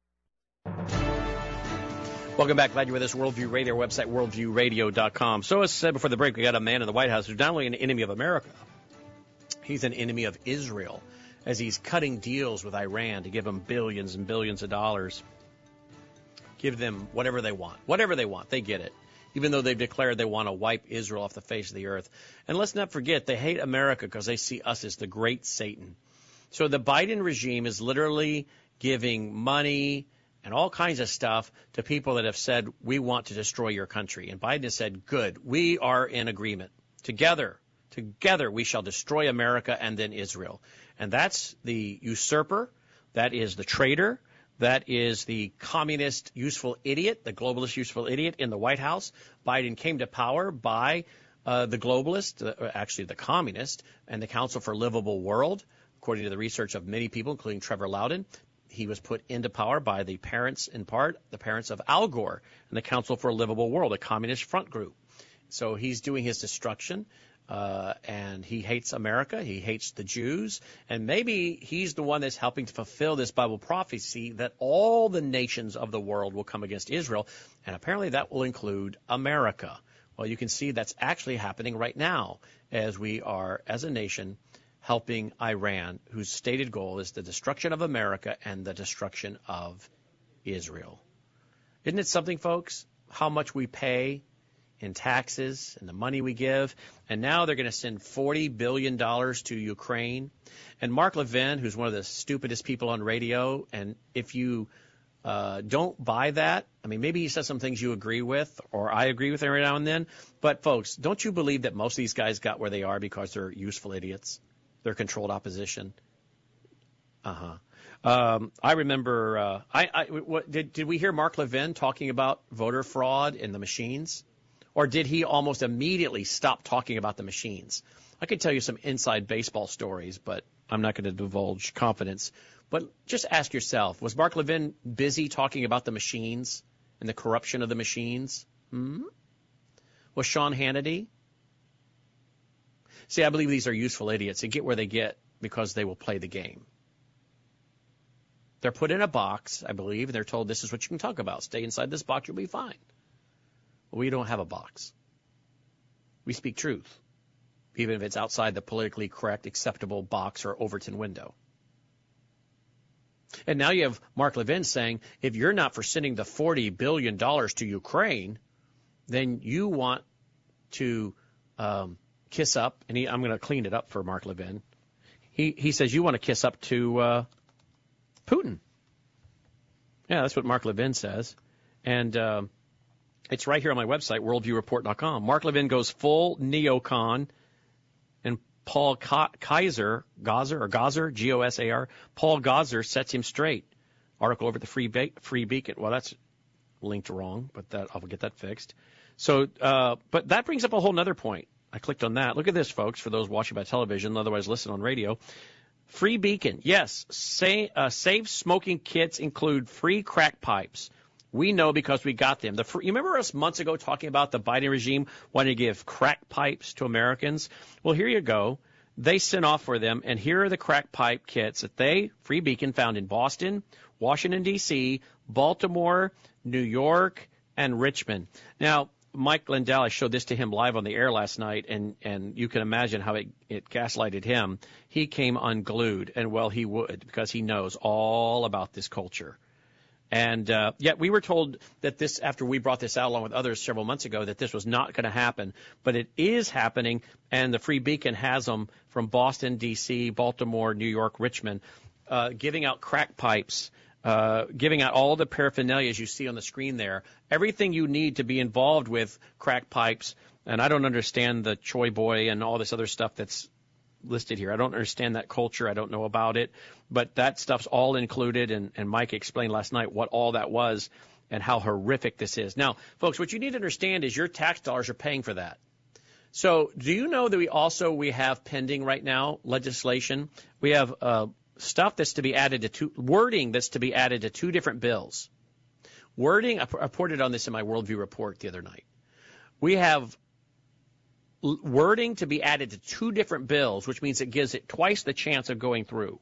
Welcome back. Glad you're with us. Worldview Radio, website worldview radio dot com. So as said before the break, we got a man in the White House who's not only an enemy of America, he's an enemy of Israel, as he's cutting deals with Iran to give them billions and billions of dollars. Give them whatever they want. Whatever they want, they get it. Even though they've declared they want to wipe Israel off the face of the earth. And let's not forget, they hate America because they see us as the great Satan. So the Biden regime is literally giving money and all kinds of stuff to people that have said, we want to destroy your country. And Biden has said, good, we are in agreement. Together. Together we shall destroy America and then Israel. And that's the usurper. That is the traitor. That is the communist useful idiot, the globalist useful idiot in the White House. Biden came to power by uh, the globalist, uh, actually the communist, and the Council for a Livable World, according to the research of many people, including Trevor Loudon. He was put into power by the parents, in part, the parents of Al Gore and the Council for a Livable World, a communist front group. So he's doing his destruction. Uh, and he hates America. He hates the Jews. And maybe he's the one that's helping to fulfill this Bible prophecy that all the nations of the world will come against Israel. And apparently that will include America. Well, you can see that's actually happening right now as we are, as a nation, helping Iran, whose stated goal is the destruction of America and the destruction of Israel. Isn't it something, folks, how much we pay in taxes and the money we give, and now they're going to send forty billion dollars to Ukraine. And Mark Levin, who's one of the stupidest people on radio, and if you uh, don't buy that, I mean, maybe he says some things you agree with, or I agree with every now and then, but folks, don't you believe that most of these guys got where they are because they're useful idiots? They're controlled opposition. Uh-huh. Um, I remember, uh, I, I what, did, did we hear Mark Levin talking about voter fraud in the machines? Or did he almost immediately stop talking about the machines? I could tell you some inside baseball stories, but I'm not going to divulge confidence. But just ask yourself, was Mark Levin busy talking about the machines and the corruption of the machines? Hmm? Was Sean Hannity? See, I believe these are useful idiots. They get where they get because they will play the game. They're put in a box, I believe, and they're told this is what you can talk about. Stay inside this box, you'll be fine. We don't have a box. We speak truth, even if it's outside the politically correct, acceptable box or Overton window. And now you have Mark Levin saying, if you're not for sending the forty billion dollars to Ukraine, then you want to um, kiss up. And he, I'm going to clean it up for Mark Levin. He, he says you want to kiss up to uh, Putin. Yeah, that's what Mark Levin says. And um, it's right here on my website, worldview report dot com. Mark Levin goes full neocon, and Paul Kaiser, Gosar, or Gosar, G O S A R, Paul Gosar sets him straight. Article over at the Free, Be- Free Beacon. Well, that's linked wrong, but that I'll get that fixed. So, uh, but that brings up a whole other point. I clicked on that. Look at this, folks, for those watching by television, otherwise listen on radio. Free Beacon. Yes, say, uh, safe smoking kits include free crack pipes. We know because we got them. The free, you remember us months ago talking about the Biden regime wanting to give crack pipes to Americans? Well, here you go. They sent off for them, and here are the crack pipe kits that they, Free Beacon, found in Boston, Washington, D C, Baltimore, New York, and Richmond. Now, Mike Lindell, I showed this to him live on the air last night, and, and you can imagine how it, it gaslighted him. He came unglued, and well, he would, because he knows all about this culture. And uh, yet we were told that this, after we brought this out along with others several months ago, that this was not going to happen. But it is happening, and the Free Beacon has them from Boston, D C, Baltimore, New York, Richmond, uh, giving out crack pipes, uh, giving out all the paraphernalia as you see on the screen there, everything you need to be involved with crack pipes. And I don't understand the Choi Boy and all this other stuff that's listed here. I don't understand that culture. I don't know about it. But that stuff's all included, and, and Mike explained last night what all that was and how horrific this is. Now, folks, what you need to understand is your tax dollars are paying for that. So do you know that we also we have pending right now legislation? We have uh, stuff that's to be added to two, wording that's to be added to two different bills. Wording, I reported on this in my Worldview report the other night. We have wording to be added to two different bills, which means it gives it twice the chance of going through.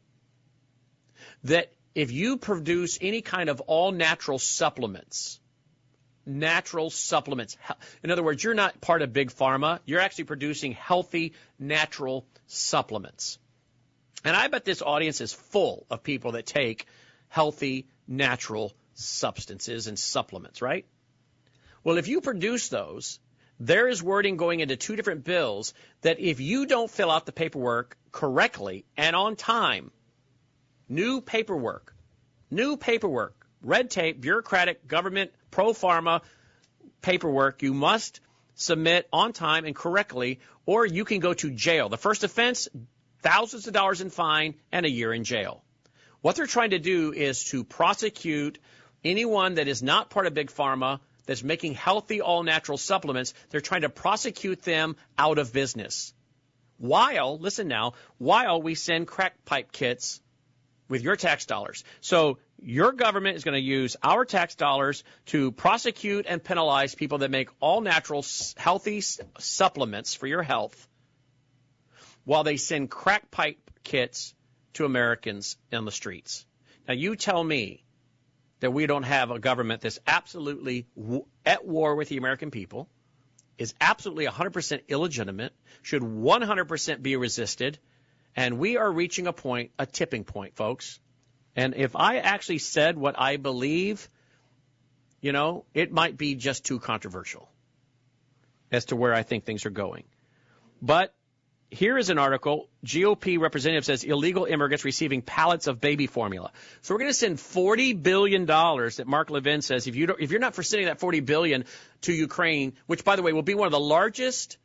That if you produce any kind of all-natural supplements, natural supplements, in other words, you're not part of Big Pharma, you're actually producing healthy, natural supplements. And I bet this audience is full of people that take healthy, natural substances and supplements, right? Well, if you produce those, there is wording going into two different bills that if you don't fill out the paperwork correctly and on time, new paperwork, new paperwork, red tape, bureaucratic, government, pro-pharma paperwork, you must submit on time and correctly, or you can go to jail. The first offense, thousands of dollars in fine and a year in jail. What they're trying to do is to prosecute anyone that is not part of Big Pharma, that's making healthy, all-natural supplements. They're trying to prosecute them out of business. While, listen now, while we send crack pipe kits with your tax dollars. So your government is going to use our tax dollars to prosecute and penalize people that make all-natural, healthy supplements for your health, while they send crack pipe kits to Americans on the streets. Now, you tell me that we don't have a government that's absolutely w- at war with the American people, is absolutely one hundred percent illegitimate, should one hundred percent be resisted, and we are reaching a point, a tipping point, folks. And if I actually said what I believe, you know, it might be just too controversial as to where I think things are going. But here is an article. G O P representative says illegal immigrants receiving pallets of baby formula. So we're going to send forty billion dollars that Mark Levin says, if, you don't, if you're not for sending that forty billion dollars to Ukraine, which, by the way, will be one of the largest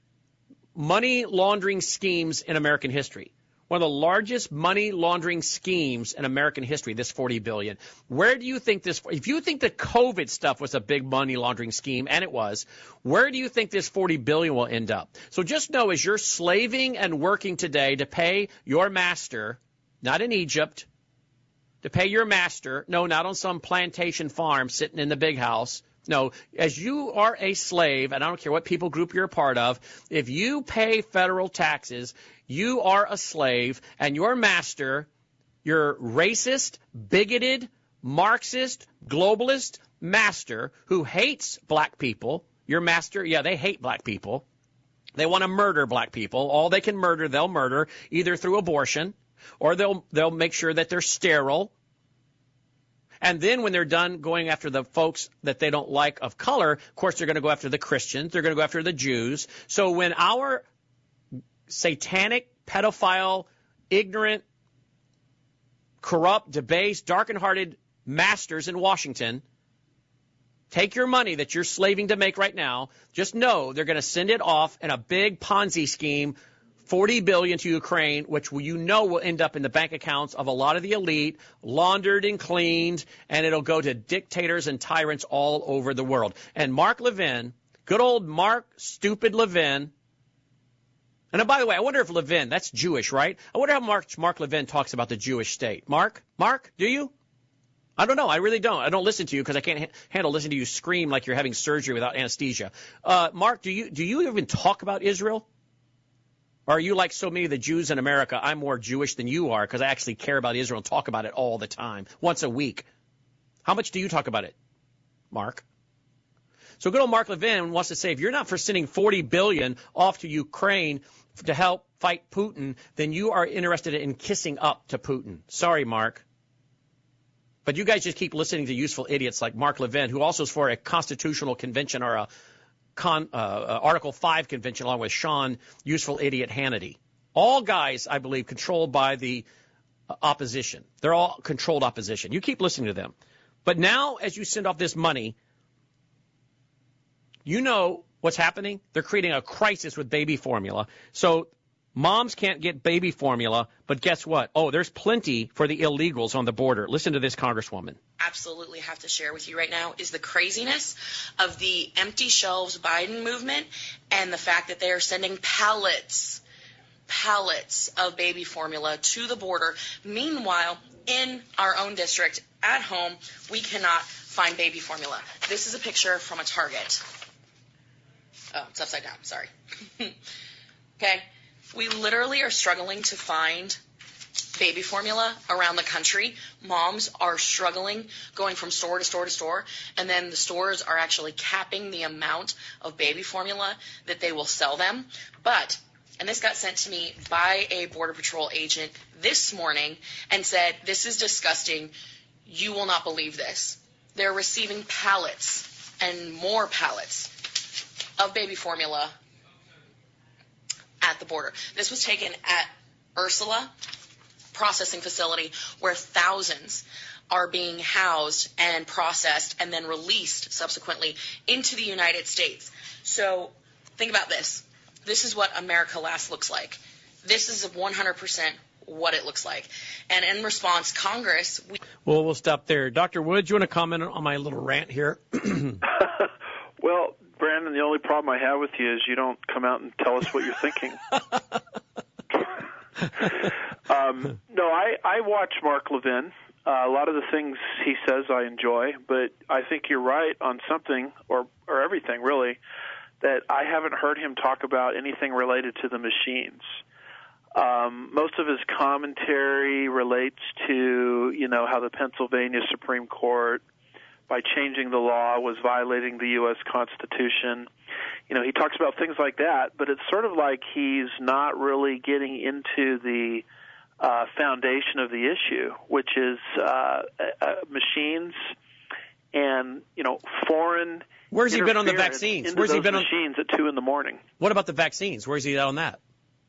money laundering schemes in American history. One of the largest money laundering schemes in American history, this forty billion dollars. Where do you think this, if you think the COVID stuff was a big money laundering scheme, and it was, where do you think this forty billion dollars will end up? So just know, as you're slaving and working today to pay your master, not in Egypt, to pay your master, no, not on some plantation farm sitting in the big house. No, as you are a slave, and I don't care what people group you're a part of, if you pay federal taxes, you are a slave, and your master, your racist, bigoted, Marxist, globalist master who hates black people, your master, yeah, they hate black people. They want to murder black people. All they can murder, they'll murder, either through abortion, or they'll they'll make sure that they're sterile. And then when they're done going after the folks that they don't like of color, of course, they're going to go after the Christians. They're going to go after the Jews. So when our satanic, pedophile, ignorant, corrupt, debased, dark-hearted masters in Washington take your money that you're slaving to make right now, just know they're going to send it off in a big Ponzi scheme, forty billion dollars to Ukraine, which you know will end up in the bank accounts of a lot of the elite, laundered and cleaned, and it'll go to dictators and tyrants all over the world. And Mark Levin, good old Mark Stupid Levin, and by the way, I wonder if Levin, that's Jewish, right? I wonder how Mark, Mark Levin talks about the Jewish state. Mark? Mark, do you? I don't know. I really don't. I don't listen to you because I can't ha- handle listening to you scream like you're having surgery without anesthesia. Uh, Mark, do you do you even talk about Israel? Or are you like so many of the Jews in America? I'm more Jewish than you are because I actually care about Israel and talk about it all the time, once a week. How much do you talk about it, Mark? So good old Mark Levin wants to say, if you're not for sending forty billion dollars off to Ukraine to help fight Putin, then you are interested in kissing up to Putin. Sorry, Mark. But you guys just keep listening to useful idiots like Mark Levin, who also is for a constitutional convention or a Con, uh, uh, Article five convention, along with Sean, useful idiot Hannity. All guys, I believe, controlled by the uh, opposition. They're all controlled opposition. You keep listening to them. But now, as you send off this money, you know what's happening? They're creating a crisis with baby formula. So moms can't get baby formula, but guess what? Oh, there's plenty for the illegals on the border. Listen to this, Congresswoman. Absolutely have to share with you right now is the craziness of the empty shelves Biden movement and the fact that they are sending pallets, pallets of baby formula to the border. Meanwhile, in our own district, at home, we cannot find baby formula. This is a picture from a Target. Oh, it's upside down. Sorry. Okay. We literally are struggling to find baby formula around the country. Moms are struggling going from store to store to store, and then the stores are actually capping the amount of baby formula that they will sell them. But, and this got sent to me by a Border Patrol agent this morning and said, this is disgusting. You will not believe this. They're receiving pallets and more pallets of baby formula at the border. This was taken at Ursula processing facility where thousands are being housed and processed and then released subsequently into the United States. So think about this. This is what America Last looks like. This is one hundred percent what it looks like. And in response, Congress... We- well, we'll stop there. Doctor Woods, you want to comment on my little rant here? Well, Brandon, the only problem I have with you is you don't come out and tell us what you're thinking. um, no, I, I watch Mark Levin. Uh, a lot of the things he says I enjoy, but I think you're right on something, or, or everything really, that I haven't heard him talk about anything related to the machines. Um, most of his commentary relates to, you know, how the Pennsylvania Supreme Court, by changing the law, was violating the U S Constitution. You know, he talks about things like that, but it's sort of like he's not really getting into the uh, foundation of the issue, which is uh, uh, machines and, you know, foreign. Where's he been on the vaccines? Into Where's those he been on machines at two in the morning? What about the vaccines? Where's he at on that?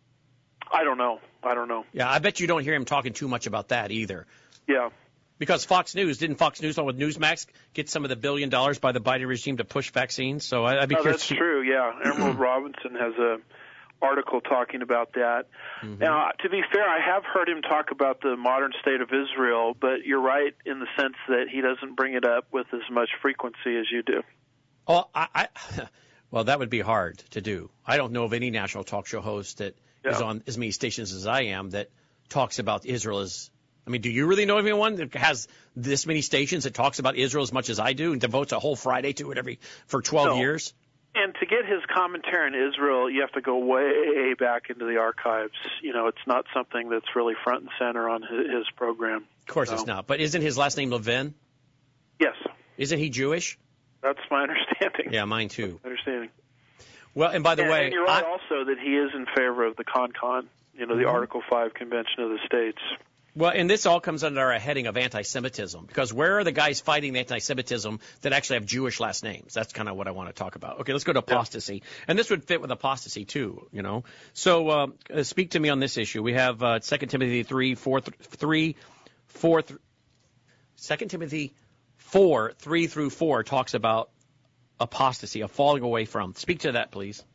I don't know. I don't know. Yeah, I bet you don't hear him talking too much about that either. Yeah. Because Fox News, didn't Fox News on with Newsmax get some of the billion dollars by the Biden regime to push vaccines? So I'd be oh, curious. That's to... true, yeah. Emerald Robinson has a article talking about that. Mm-hmm. Now, to be fair, I have heard him talk about the modern state of Israel, but you're right in the sense that he doesn't bring it up with as much frequency as you do. Oh, I, I well, that would be hard to do. I don't know of any national talk show host that yeah. is on as many stations as I am that talks about Israel as. I mean, do you really know anyone that has this many stations that talks about Israel as much as I do and devotes a whole Friday to it every for twelve no. years? And to get his commentary on Israel, you have to go way back into the archives. You know, it's not something that's really front and center on his, his program. Of course so. It's not. But isn't his last name Levin? Yes. Isn't he Jewish? That's my understanding. Yeah, mine too. Understanding. Well, and by the and, way, and you're right I, also that he is in favor of the CONCON, you know, the mm-hmm. Article five Convention of the States. Well, and this all comes under a heading of anti-Semitism, because where are the guys fighting the anti-Semitism that actually have Jewish last names? That's kind of what I want to talk about. Okay, let's go to apostasy. Yeah. And this would fit with apostasy, too, you know. So uh, speak to me on this issue. We have uh, Second Timothy three, four, three, four, th- Second Timothy four, three through four talks about apostasy, a falling away from. Speak to that, please.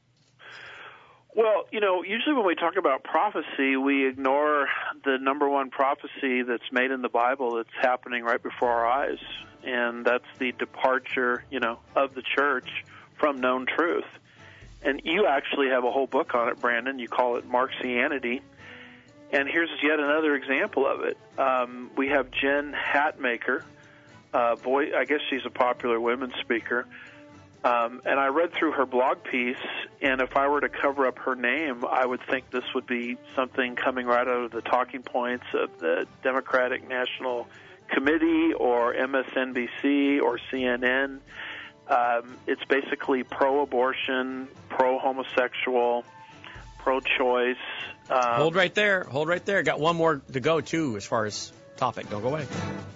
Well, you know, usually when we talk about prophecy, we ignore the number one prophecy that's made in the Bible that's happening right before our eyes, and that's the departure, you know, of the church from known truth. And you actually have a whole book on it, Brandon. You call it Marxianity. And here's yet another example of it. Um, we have Jen Hatmaker. Uh, boy, I guess she's a popular women's speaker. Um, and I read through her blog piece, and if I were to cover up her name, I would think this would be something coming right out of the talking points of the Democratic National Committee or M S N B C or C N N. Um, it's basically pro-abortion, pro-homosexual, pro-choice. Um, Hold right there. Hold right there. Got one more to go, too, as far as topic. Don't go away.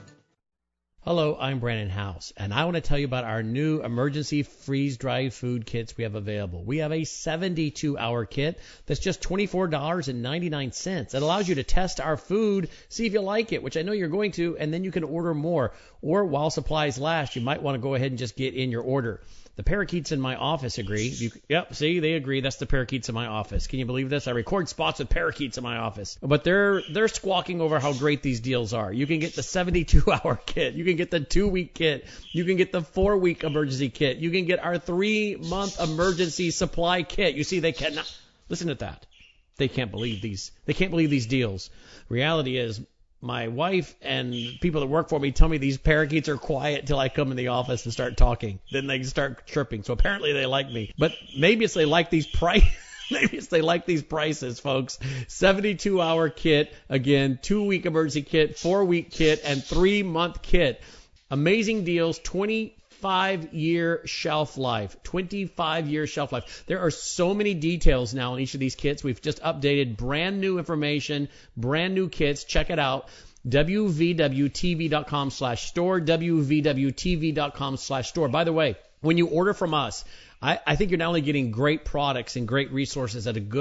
Hello, I'm Brandon House, and I want to tell you about our new emergency freeze-dried food kits we have available. We have a seventy-two hour kit that's just twenty-four dollars and ninety-nine cents. It allows you to test our food, see if you like it, which I know you're going to, and then you can order more. Or while supplies last, you might want to go ahead and just get in your order. The parakeets in my office agree. You, yep, see, they agree. That's the parakeets in my office. Can you believe this? I record spots with parakeets in my office. But they're they're squawking over how great these deals are. You can get the seventy-two hour kit. You can get the two-week kit. You can get the four-week emergency kit. You can get our three-month emergency supply kit. You see, they cannot. Listen to that. They can't believe these. They can't believe these deals. Reality is, my wife and people that work for me tell me these parakeets are quiet till I come in the office and start talking. Then they start chirping. So apparently they like me. But maybe it's they like these price. Maybe it's they like these prices, folks. seventy-two hour kit, again, two-week emergency kit, four-week kit, and three-month kit. Amazing deals, twenty-five year shelf life. twenty-five year shelf life. There are so many details now in each of these kits. We've just updated brand new information, brand new kits. Check it out. W V W T V dot com slash store, W V W T V dot com slash store. By the way, when you order from us, I, I think you're not only getting great products and great resources at a good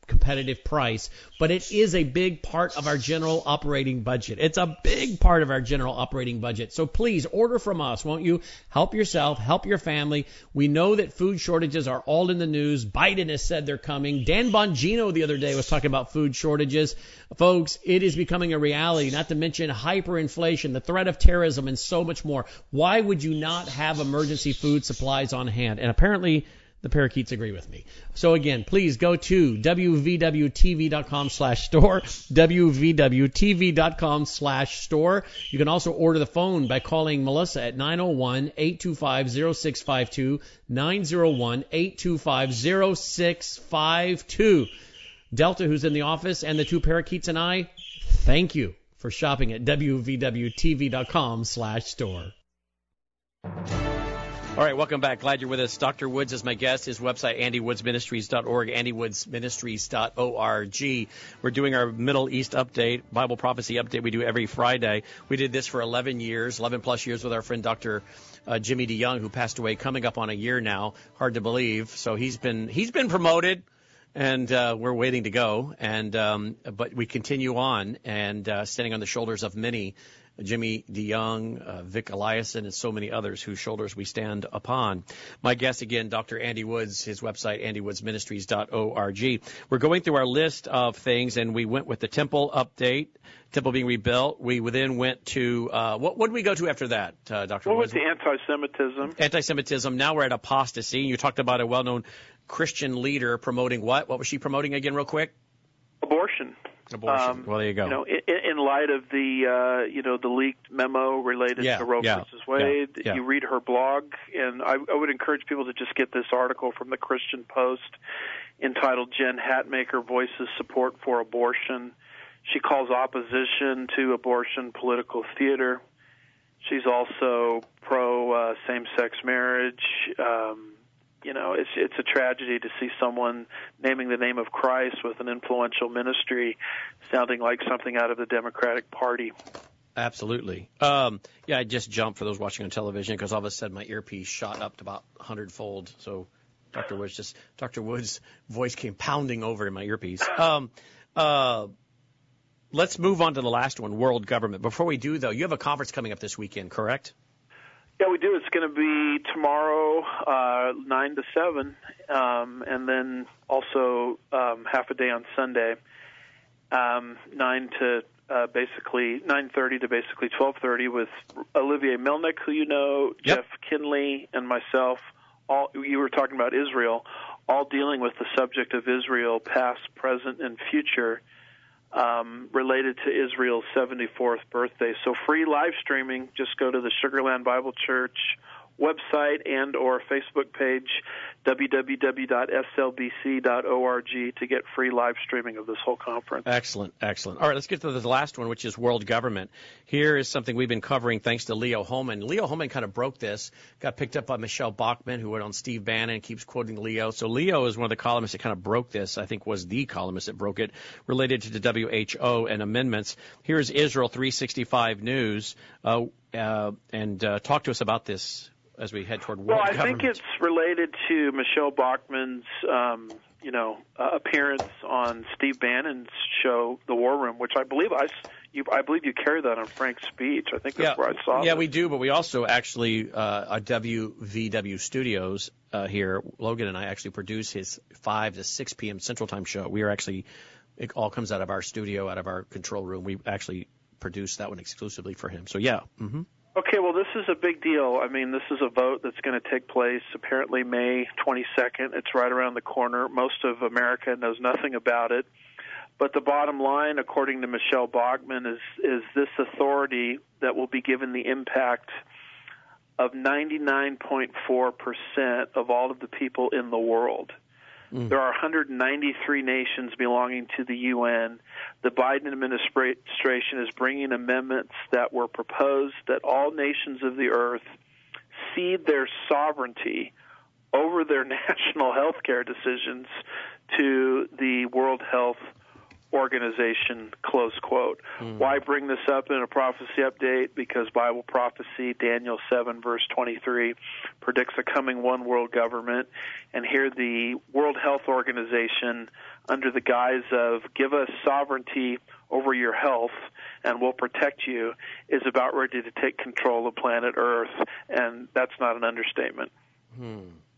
competitive price, but it is a big part of our general operating budget. It's a big part of our general operating budget. So please order from us, won't you? Help yourself, help your family. We know that food shortages are all in the news. Biden has said they're coming. Dan Bongino the other day was talking about food shortages. Folks, it is becoming a reality, not to mention hyperinflation, the threat of terrorism, and so much more. Why would you not have emergency food supplies on hand? And apparently the parakeets agree with me. So again, please go to W V W T V dot com slash store, W V W T V dot com slash store. You can also order the phone by calling Melissa at nine oh one, eight two five, oh six five two, nine oh one, eight two five, oh six five two. Delta, who's in the office, and the two parakeets and I, thank you for shopping at W V W T V dot com slash store. All right, welcome back. Glad you're with us. Doctor Woods is my guest. His website, andy woods ministries dot org, andy woods ministries dot org. We're doing our Middle East update, Bible prophecy update we do every Friday. We did this for eleven years, eleven plus years with our friend Doctor Uh, Jimmy DeYoung, who passed away coming up on a year now. Hard to believe. So he's been he's been promoted, and uh, we're waiting to go. And um, but we continue on and uh, standing on the shoulders of many. Jimmy DeYoung, uh, Vic Eliason, and so many others whose shoulders we stand upon. My guest again, Doctor Andy Woods, his website, andy woods ministries dot org. We're going through our list of things, and we went with the temple update, temple being rebuilt. We then went to, uh, what what did we go to after that, uh, Doctor What Woods? was the anti-Semitism? Anti-Semitism. Now we're at apostasy. You talked about a well-known Christian leader promoting what? What was she promoting again real quick? Abortion. Abortion. Um, well, there you go. You know, in, in light of the uh, you know the leaked memo related Yeah, to Roe yeah, versus Wade, yeah, yeah. you read her blog, and I, I would encourage people to just get this article from the Christian Post entitled "Jen Hatmaker Voices Support for Abortion." She calls opposition to abortion political theater. She's also pro uh, same-sex marriage. Um, You know, it's it's a tragedy to see someone naming the name of Christ with an influential ministry sounding like something out of the Democratic Party. Absolutely. Um, yeah, I just jumped for those watching on television because all of a sudden my earpiece shot up to about one hundred fold. So Doctor Woods just Doctor Woods' voice came pounding over in my earpiece. Um, uh, let's move on to the last one, world government. Before we do, though, you have a conference coming up this weekend, correct? Yeah, we do. It's going to be tomorrow, uh, nine to seven, um, and then also um, half a day on Sunday, um, nine to uh, basically nine thirty to basically twelve thirty with Olivier Milnick, who you know, Yep. Jeff Kinley, and myself. All you were talking about Israel, all dealing with the subject of Israel, past, present, and future. Um, related to Israel's seventy-fourth birthday. So free live streaming. Just go to the Sugar Land Bible Church website and or Facebook page, w w w dot s l b c dot org, to get free live streaming of this whole conference. Excellent, excellent. All right, let's get to the last one, which is world government. Here is something we've been covering thanks to Leo Hohmann. Leo Hohmann kind of broke this, got picked up by Michelle Bachmann, who went on Steve Bannon and keeps quoting Leo. So Leo is one of the columnists that kind of broke this, I think was the columnist that broke it, related to the W H O and amendments. Here's Israel three sixty-five News, uh, uh, and uh, talk to us about this as we head toward world Well, I government. think it's related to Michelle Bachmann's, um, you know, uh, appearance on Steve Bannon's show, The War Room, which I believe I, you, I believe you carry that on Frank's speech. I think that's yeah, where I saw it. Yeah, we do, but we also actually, uh, at W V W Studios uh, here, Logan and I actually produce his five to six p.m. Central Time show. We are actually, it all comes out of our studio, out of our control room. We actually produce that one exclusively for him. So, yeah. Mm-hmm. Okay, well, this is a big deal. I mean, this is a vote that's going to take place apparently May twenty-second. It's right around the corner. Most of America knows nothing about it. But the bottom line, according to Michelle Bachmann, is, is this authority that will be given the impact of ninety-nine point four percent of all of the people in the world. Mm. There are one hundred ninety-three nations belonging to the U N. The Biden administration is bringing amendments that were proposed that all nations of the earth cede their sovereignty over their national health care decisions to the World Health organization, close quote. Mm. Why bring this up in a prophecy update? Because Bible prophecy, Daniel seven, verse twenty-three, predicts a coming one world government. And here the World Health Organization, under the guise of give us sovereignty over your health and we'll protect you, is about ready to take control of planet Earth. And that's not an understatement. Hmm.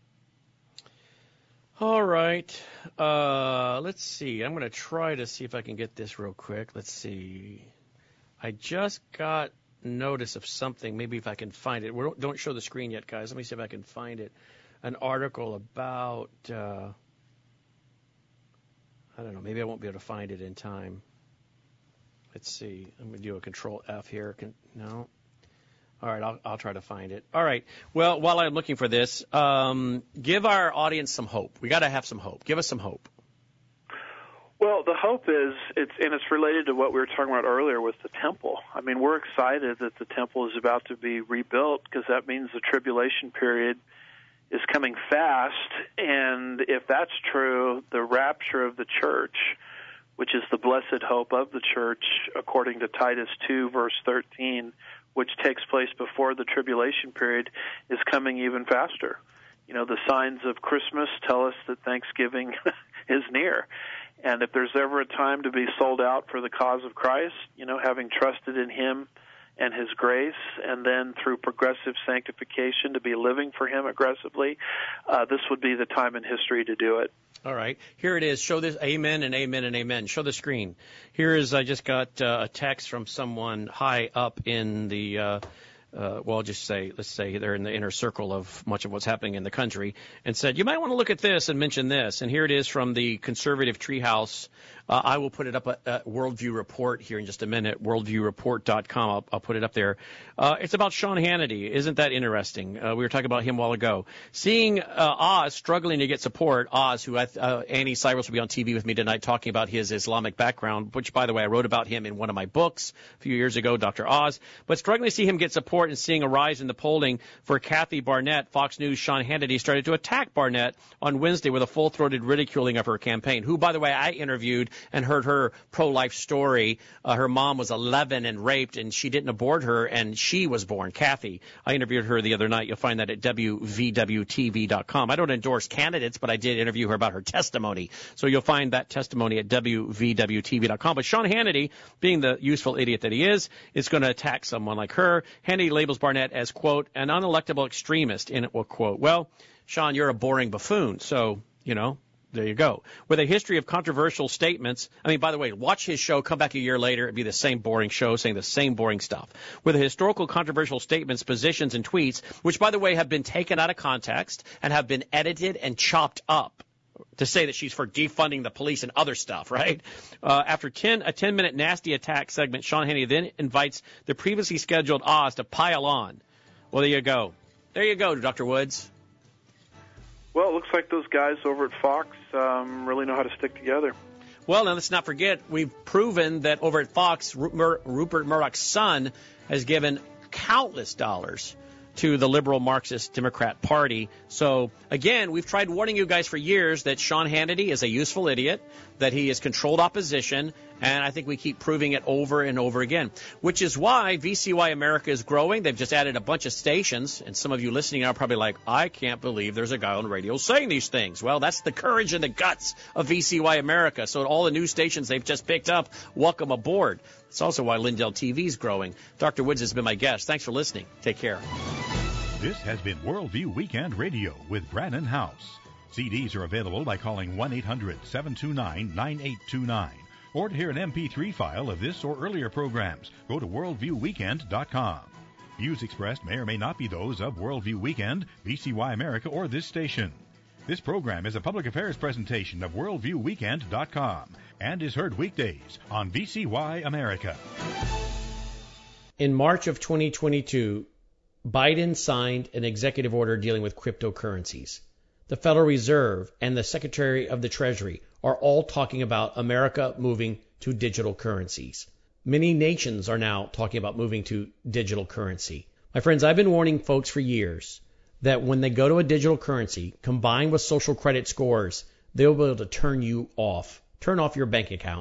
All right. Uh, let's see. I'm going to try to see if I can get this real quick. Let's see. I just got notice of something. Maybe if I can find it. We don't, don't show the screen yet, guys. Let me see if I can find it. An article about, uh, I don't know, maybe I won't be able to find it in time. Let's see. I'm going to do a control F here. Can, no. All right, I'll, I'll try to find it. All right. Well, while I'm looking for this, um, give our audience some hope. We got to have some hope. Give us some hope. Well, the hope is, it's and it's related to what we were talking about earlier with the temple. I mean, we're excited that the temple is about to be rebuilt because that means the tribulation period is coming fast. And if that's true, the rapture of the church, which is the blessed hope of the church, according to Titus two, verse thirteen, which takes place before the tribulation period, is coming even faster. You know, the signs of Christmas tell us that Thanksgiving is near. And if there's ever a time to be sold out for the cause of Christ, you know, having trusted in Him and His grace, and then through progressive sanctification to be living for Him aggressively, uh, this would be the time in history to do it. All right. Here it is. Show this. Amen and amen and amen. Show the screen. Here is, I just got uh, a text from someone high up in the, uh, uh, well, I'll just say, let's say they're in the inner circle of much of what's happening in the country, and said, you might want to look at this and mention this. And here it is from the conservative treehouse. Uh, I will put it up at, at Worldview Report here in just a minute, worldview report dot com. I'll, I'll put it up there. Uh, it's about Sean Hannity. Isn't that interesting? Uh, we were talking about him a while ago. Seeing uh, Oz struggling to get support, Oz, who I, uh, Annie Cyrus will be on T V with me tonight talking about his Islamic background, which, by the way, I wrote about him in one of my books a few years ago, Doctor Oz. But struggling to see him get support and seeing a rise in the polling for Kathy Barnett, Fox News' Sean Hannity started to attack Barnett on Wednesday with a full-throated ridiculing of her campaign, who, by the way, I interviewed and heard her pro-life story. Uh, her mom was eleven and raped, and she didn't abort her, and she was born, Kathy. I interviewed her the other night. You'll find that at W V W T V dot com. I don't endorse candidates, but I did interview her about her testimony. So you'll find that testimony at W V W T V dot com. But Sean Hannity, being the useful idiot that he is, is going to attack someone like her. Hannity labels Barnett as, quote, an unelectable extremist in it, well, quote. Well, Sean, you're a boring buffoon, so, you know, there you go. With a history of controversial statements. I mean, by the way, watch his show, come back a year later, it'd be the same boring show saying the same boring stuff. With historical controversial statements, positions, and tweets, which, by the way, have been taken out of context and have been edited and chopped up to say that she's for defunding the police and other stuff, right? Uh, after ten, a ten-minute nasty attack segment, Sean Hannity then invites the previously scheduled Oz to pile on. Well, there you go. There you go, Doctor Woods. Well, it looks like those guys over at Fox um, really know how to stick together. Well, now let's not forget, we've proven that over at Fox, Rupert Murdoch's son has given countless dollars to the liberal Marxist Democrat Party. So, again, we've tried warning you guys for years that Sean Hannity is a useful idiot, that he has controlled opposition, and I think we keep proving it over and over again, which is why V C Y America is growing. They've just added a bunch of stations, and some of you listening are probably like, I can't believe there's a guy on the radio saying these things. Well, that's the courage and the guts of V C Y America. So all the new stations they've just picked up, welcome aboard. It's also why Lindell T V is growing. Doctor Woods has been my guest. Thanks for listening. Take care. This has been Worldview Weekend Radio with Brannon House. C Ds are available by calling one eight hundred seven two nine nine eight two nine. Or to hear an M P three file of this or earlier programs, go to worldview weekend dot com. Views expressed may or may not be those of Worldview Weekend, V C Y America, or this station. This program is a public affairs presentation of worldview weekend dot com and is heard weekdays on V C Y America. In March of twenty twenty-two, Biden signed an executive order dealing with cryptocurrencies. The Federal Reserve and the Secretary of the Treasury are all talking about America moving to digital currencies. Many nations are now talking about moving to digital currency. My friends, I've been warning folks for years that when they go to a digital currency, combined with social credit scores, they'll be able to turn you off, turn off your bank account.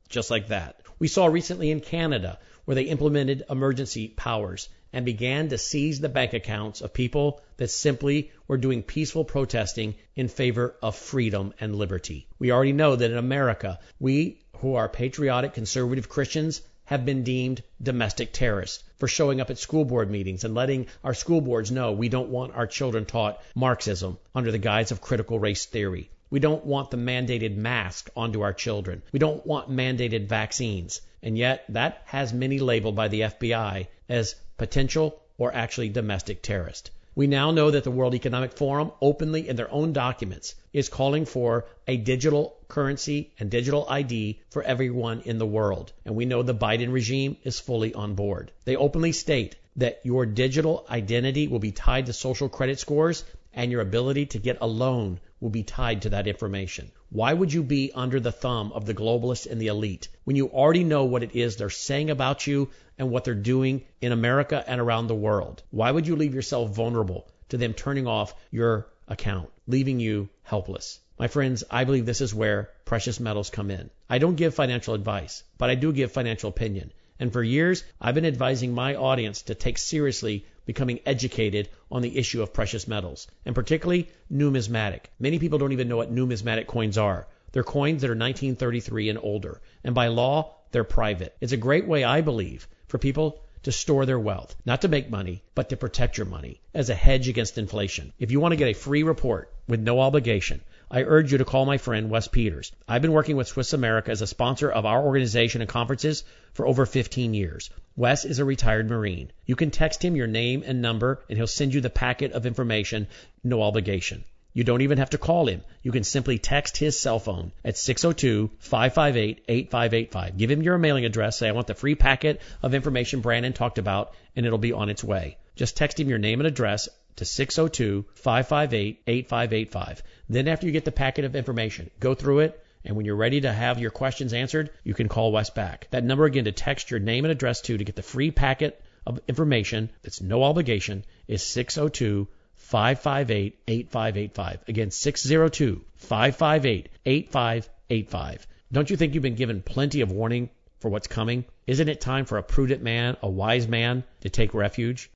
just like that. We saw recently in Canada where they implemented emergency powers and began to seize the bank accounts of people that simply were doing peaceful protesting in favor of freedom and liberty. We already know that in America, we who are patriotic conservative Christians have been deemed domestic terrorists for showing up at school board meetings and letting our school boards know we don't want our children taught Marxism under the guise of critical race theory. We don't want the mandated mask onto our children. We don't want mandated vaccines. And yet that has many labeled by the F B I as potential or actually domestic terrorist. We now know that the World Economic Forum openly in their own documents is calling for a digital currency and digital I D for everyone in the world. And we know the Biden regime is fully on board. They openly state that your digital identity will be tied to social credit scores and your ability to get a loan will be tied to that information. Why would you be under the thumb of the globalists and the elite when you already know what it is they're saying about you and what they're doing in America and around the world? Why would you leave yourself vulnerable to them turning off your account, leaving you helpless? My friends, I believe this is where precious metals come in. I don't give financial advice, but I do give financial opinion. And for years, I've been advising my audience to take seriously becoming educated on the issue of precious metals, and particularly numismatic. Many people don't even know what numismatic coins are. They're coins that are nineteen thirty-three and older, and by law, they're private. It's a great way, I believe, for people to store their wealth, not to make money, but to protect your money as a hedge against inflation. If you want to get a free report with no obligation, I urge you to call my friend Wes Peters. I've been working with Swiss America as a sponsor of our organization and conferences for over fifteen years. Wes is a retired Marine. You can text him your name and number, and he'll send you the packet of information, no obligation. You don't even have to call him. You can simply text his cell phone at six oh two, five five eight, eight five eight five. Give him your mailing address. Say, I want the free packet of information Brandon talked about, and it'll be on its way. Just text him your name and address to six oh two, five five eight, eight five eight five. Then after you get the packet of information, go through it, and when you're ready to have your questions answered, you can call Wes back. That number again to text your name and address to to get the free packet of information that's no obligation is six oh two, five five eight, eight five eight five. Again, six oh two, five five eight, eight five eight five. Don't you think you've been given plenty of warning for what's coming? Isn't it time for a prudent man, a wise man, to take refuge?